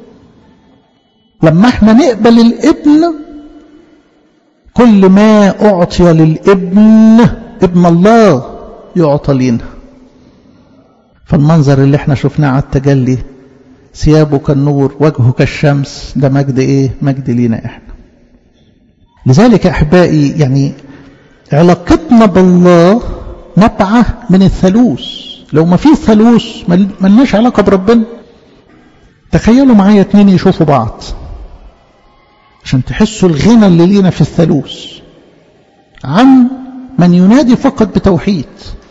لما احنا نقبل الابن كل ما أعطي للابن ابن الله يعطى لنا. فالمنظر اللي احنا شفناه على التجلي، ثيابه كالنور وجهه كالشمس، ده مجد ايه؟ مجد لينا احنا. لذلك يا احبائي يعني علاقتنا بالله نبعه من الثالوث. لو ما في ثالوث ما لناش علاقه بربنا. تخيلوا معايا اتنين يشوفوا بعض عشان تحسوا الغنى اللي لينا في الثالوث عن من ينادي فقط بتوحيد.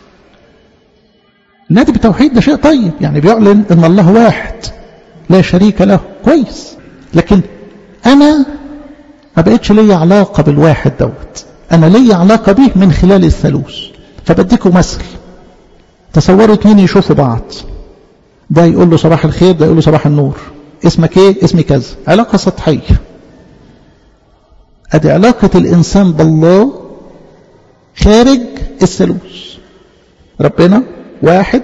النادي بتوحيد ده شيء طيب، يعني بيعلن ان الله واحد لا شريك له، كويس. لكن انا ما بقتش لي علاقه بالواحد دوت، انا لي علاقه به من خلال الثالوث. فبديكم مثل. تصوروا اتنين يشوفوا بعض، ده يقول له صباح الخير، ده يقول له صباح النور. اسمك ايه؟ اسمي كذا. علاقه سطحيه. ادي علاقه الانسان بالله خارج الثالوث. ربنا واحد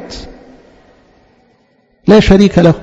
لا شريك له.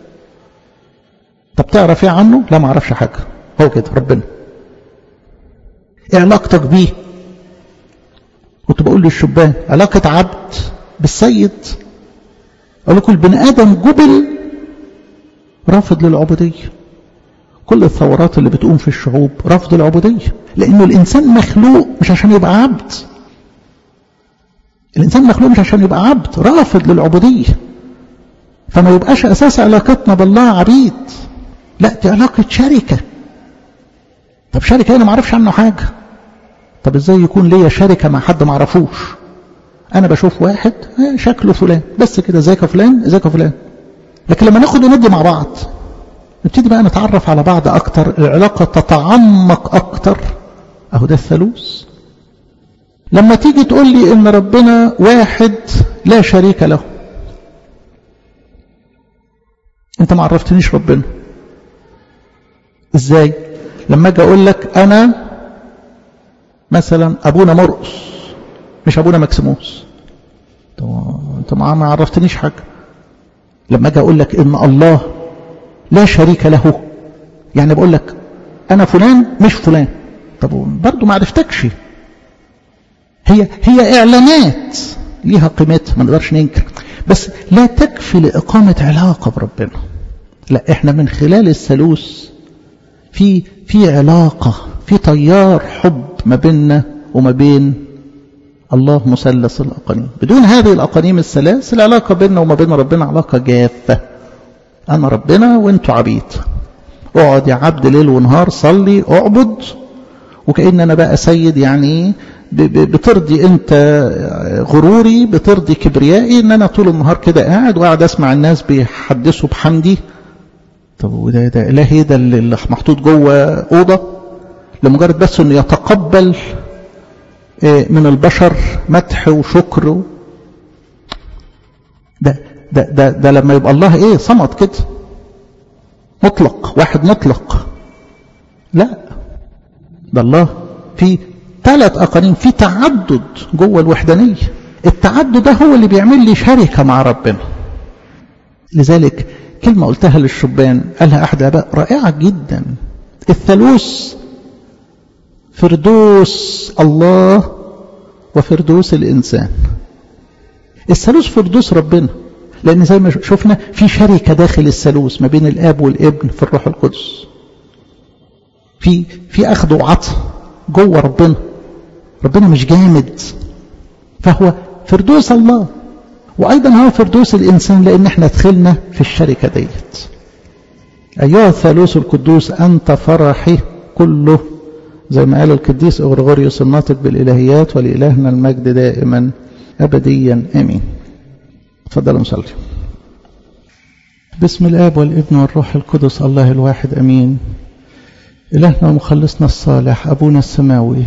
طب تعرف ايه عنه؟ لا ما اعرفش حاجه، هو كده ربنا. ايه علاقتك بيه؟ كنت بقول للشبان علاقه عبد بالسيد. اقول لكم البني ادم جبل رافض للعبوديه. كل الثورات اللي بتقوم في الشعوب رفض العبوديه، لانه الانسان مخلوق مش عشان يبقى عبد. الانسان مخلوق مش عشان يبقى عبد، رافض للعبوديه. فما يبقاش اساس علاقتنا بالله عبيد، لا دي علاقه شركه. طب شركه انا ما اعرفش عنه حاجه. طب ازاي يكون ليا شركه مع حد ما اعرفوش؟ انا بشوف واحد شكله فلان بس كده، ازيك يا فلان، ازيك يا فلان. لكن لما ناخد وندي مع بعض نبتدي بقى نتعرف على بعض اكتر، العلاقه تتعمق اكتر. اهو ده الثالوث. لما تيجي تقول لي ان ربنا واحد لا شريك له، انت ما عرفتنيش ربنا. ازاي؟ لما اجي اقول لك انا مثلا ابونا مرقس مش ابونا مكسيموس، انت ما عرفتنيش حاجه. لما اجي اقول لك ان الله لا شريك له، يعني بقول لك انا فلان مش فلان، طب برضه ما عرفتكش. هي هي اعلانات ليها قيمتها ما نقدرش ننكر، بس لا تكفي لاقامه علاقه بربنا. لا، احنا من خلال الثالوث في في علاقه، في تيار حب ما بيننا وما بين الله مثلث الاقانيم. بدون هذه الاقانيم الثلاث العلاقه بيننا وما بين ربنا علاقه جافه. انا ربنا وانتوا عبيد. اقعد يا عبد ليل ونهار، صلي اعبد، وكأن انا بقى سيد، يعني بترضي انت غروري، بترضي كبريائي، ان انا طول النهار كده قاعد وقاعد اسمع الناس بيحدثوا بحمدي. طب وده ده الهي ده اللي محطوط جوه اوضه لمجرد بس انه يتقبل من البشر مدح وشكر. ده ده ده, ده لما يبقى الله ايه؟ صمد كده مطلق، واحد مطلق. لا، ده الله في ثلاث أقانيم، في تعدد جوه الوحدانية. التعدد ده هو اللي بيعمل لي شركة مع ربنا. لذلك كلمة قلتها للشبان قالها أحد الآباء رائعة جدا: الثالوث فردوس الله وفردوس الإنسان. الثالوث فردوس ربنا، لأن زي ما شفنا في شركة داخل الثالوث ما بين الآب والابن في الروح القدس. في في أخذ وعطاء جوه ربنا. ربنا مش جامد، فهو فردوس الله، وأيضا هو فردوس الإنسان، لأن احنا دخلنا في الشركة ديت. أيها الثالوث القدوس أنت فرحي كله، زي ما قال القديس غريغوريوس الناطق بالإلهيات، ولإلهنا المجد دائما أبديا آمين. تفضلوا نصلي. بسم الآب والابن والروح القدس الله الواحد آمين. إلهنا ومخلصنا الصالح أبونا السماوي،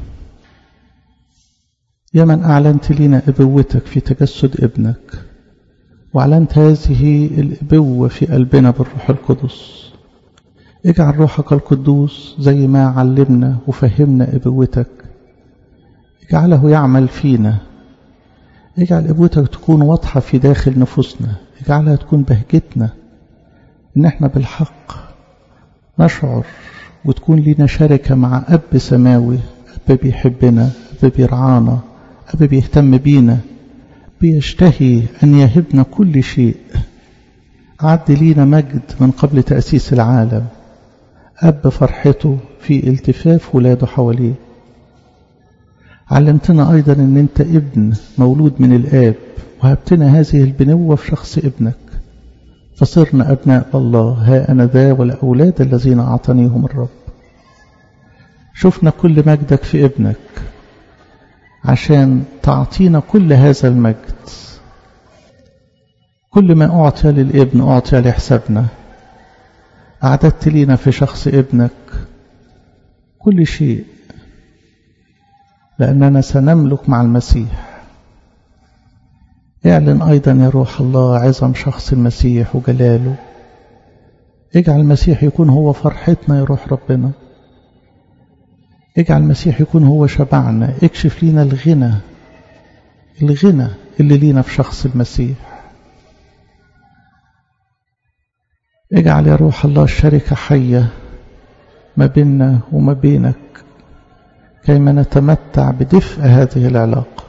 يا من أعلنت لنا أبوتك في تجسد ابنك، وأعلنت هذه الأبوة في قلبنا بالروح القدس. اجعل روحك القدوس زي ما علمنا وفهمنا أبوتك، اجعله يعمل فينا. اجعل أبوتك تكون واضحة في داخل نفوسنا، اجعلها تكون بهجتنا، إن احنا بالحق نشعر وتكون لنا شركة مع أب سماوي، أب بيحبنا، أب بيرعانا، أب بيهتم بينا، بيشتهي أن يهبنا كل شيء. أعد لينا مجد من قبل تأسيس العالم، أب فرحته في التفاف ولاده حواليه. علمتنا أيضا أن أنت ابن مولود من الآب، وهبتنا هذه البنوة في شخص ابنك، فصرنا أبناء الله. ها أنا ذا والأولاد الذين أعطانيهم الرب. شفنا كل مجدك في ابنك عشان تعطينا كل هذا المجد. كل ما أعطي للابن أعطي لحسابنا. أعددت لنا في شخص ابنك كل شيء، لأننا سنملك مع المسيح. اعلن أيضا يا روح الله عظم شخص المسيح وجلاله. اجعل المسيح يكون هو فرحتنا يا روح ربنا. اجعل المسيح يكون هو شبعنا. اكشف لنا الغنى الغنى اللي لينا في شخص المسيح. اجعل يا روح الله الشركة حية ما بيننا وما بينك، كيما نتمتع بدفء هذه العلاقة.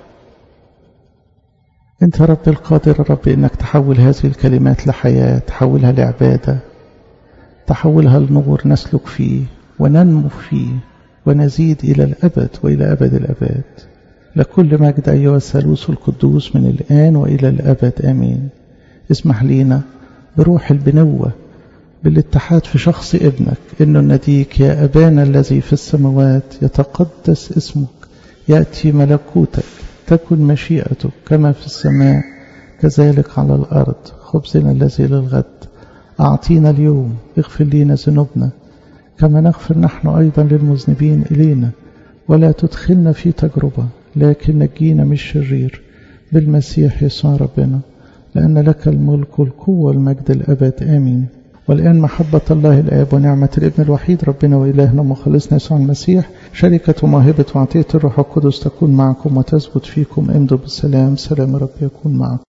انت رب القادر يا رب انك تحول هذه الكلمات لحياة، تحولها لعبادة، تحولها لنور نسلك فيه وننمو فيه ونزيد إلى الأبد وإلى أبد الأبد. لكل مجد أيها الثالوث القدوس من الآن وإلى الأبد آمين. اسمح لينا بروح البنوة بالاتحاد في شخص ابنك، إنه نديك يا أبانا الذي في السماوات، يتقدس اسمك، يأتي ملكوتك، تكن مشيئتك كما في السماء كذلك على الأرض. خبزنا الذي للغد أعطينا اليوم، اغفر لنا ذنوبنا كما نغفر نحن أيضا للمذنبين إلينا، ولا تدخلنا في تجربة لكن نجينا من الشرير، بالمسيح يسوع ربنا، لأن لك الملك والقوة والمجد الأبد آمين. والآن محبة الله الآب ونعمة الابن الوحيد ربنا وإلهنا ومخلصنا يسوع المسيح، شركة وموهبة وعطية الروح القدس تكون معكم وتثبت فيكم. امضوا بالسلام. سلام رب يكون معكم.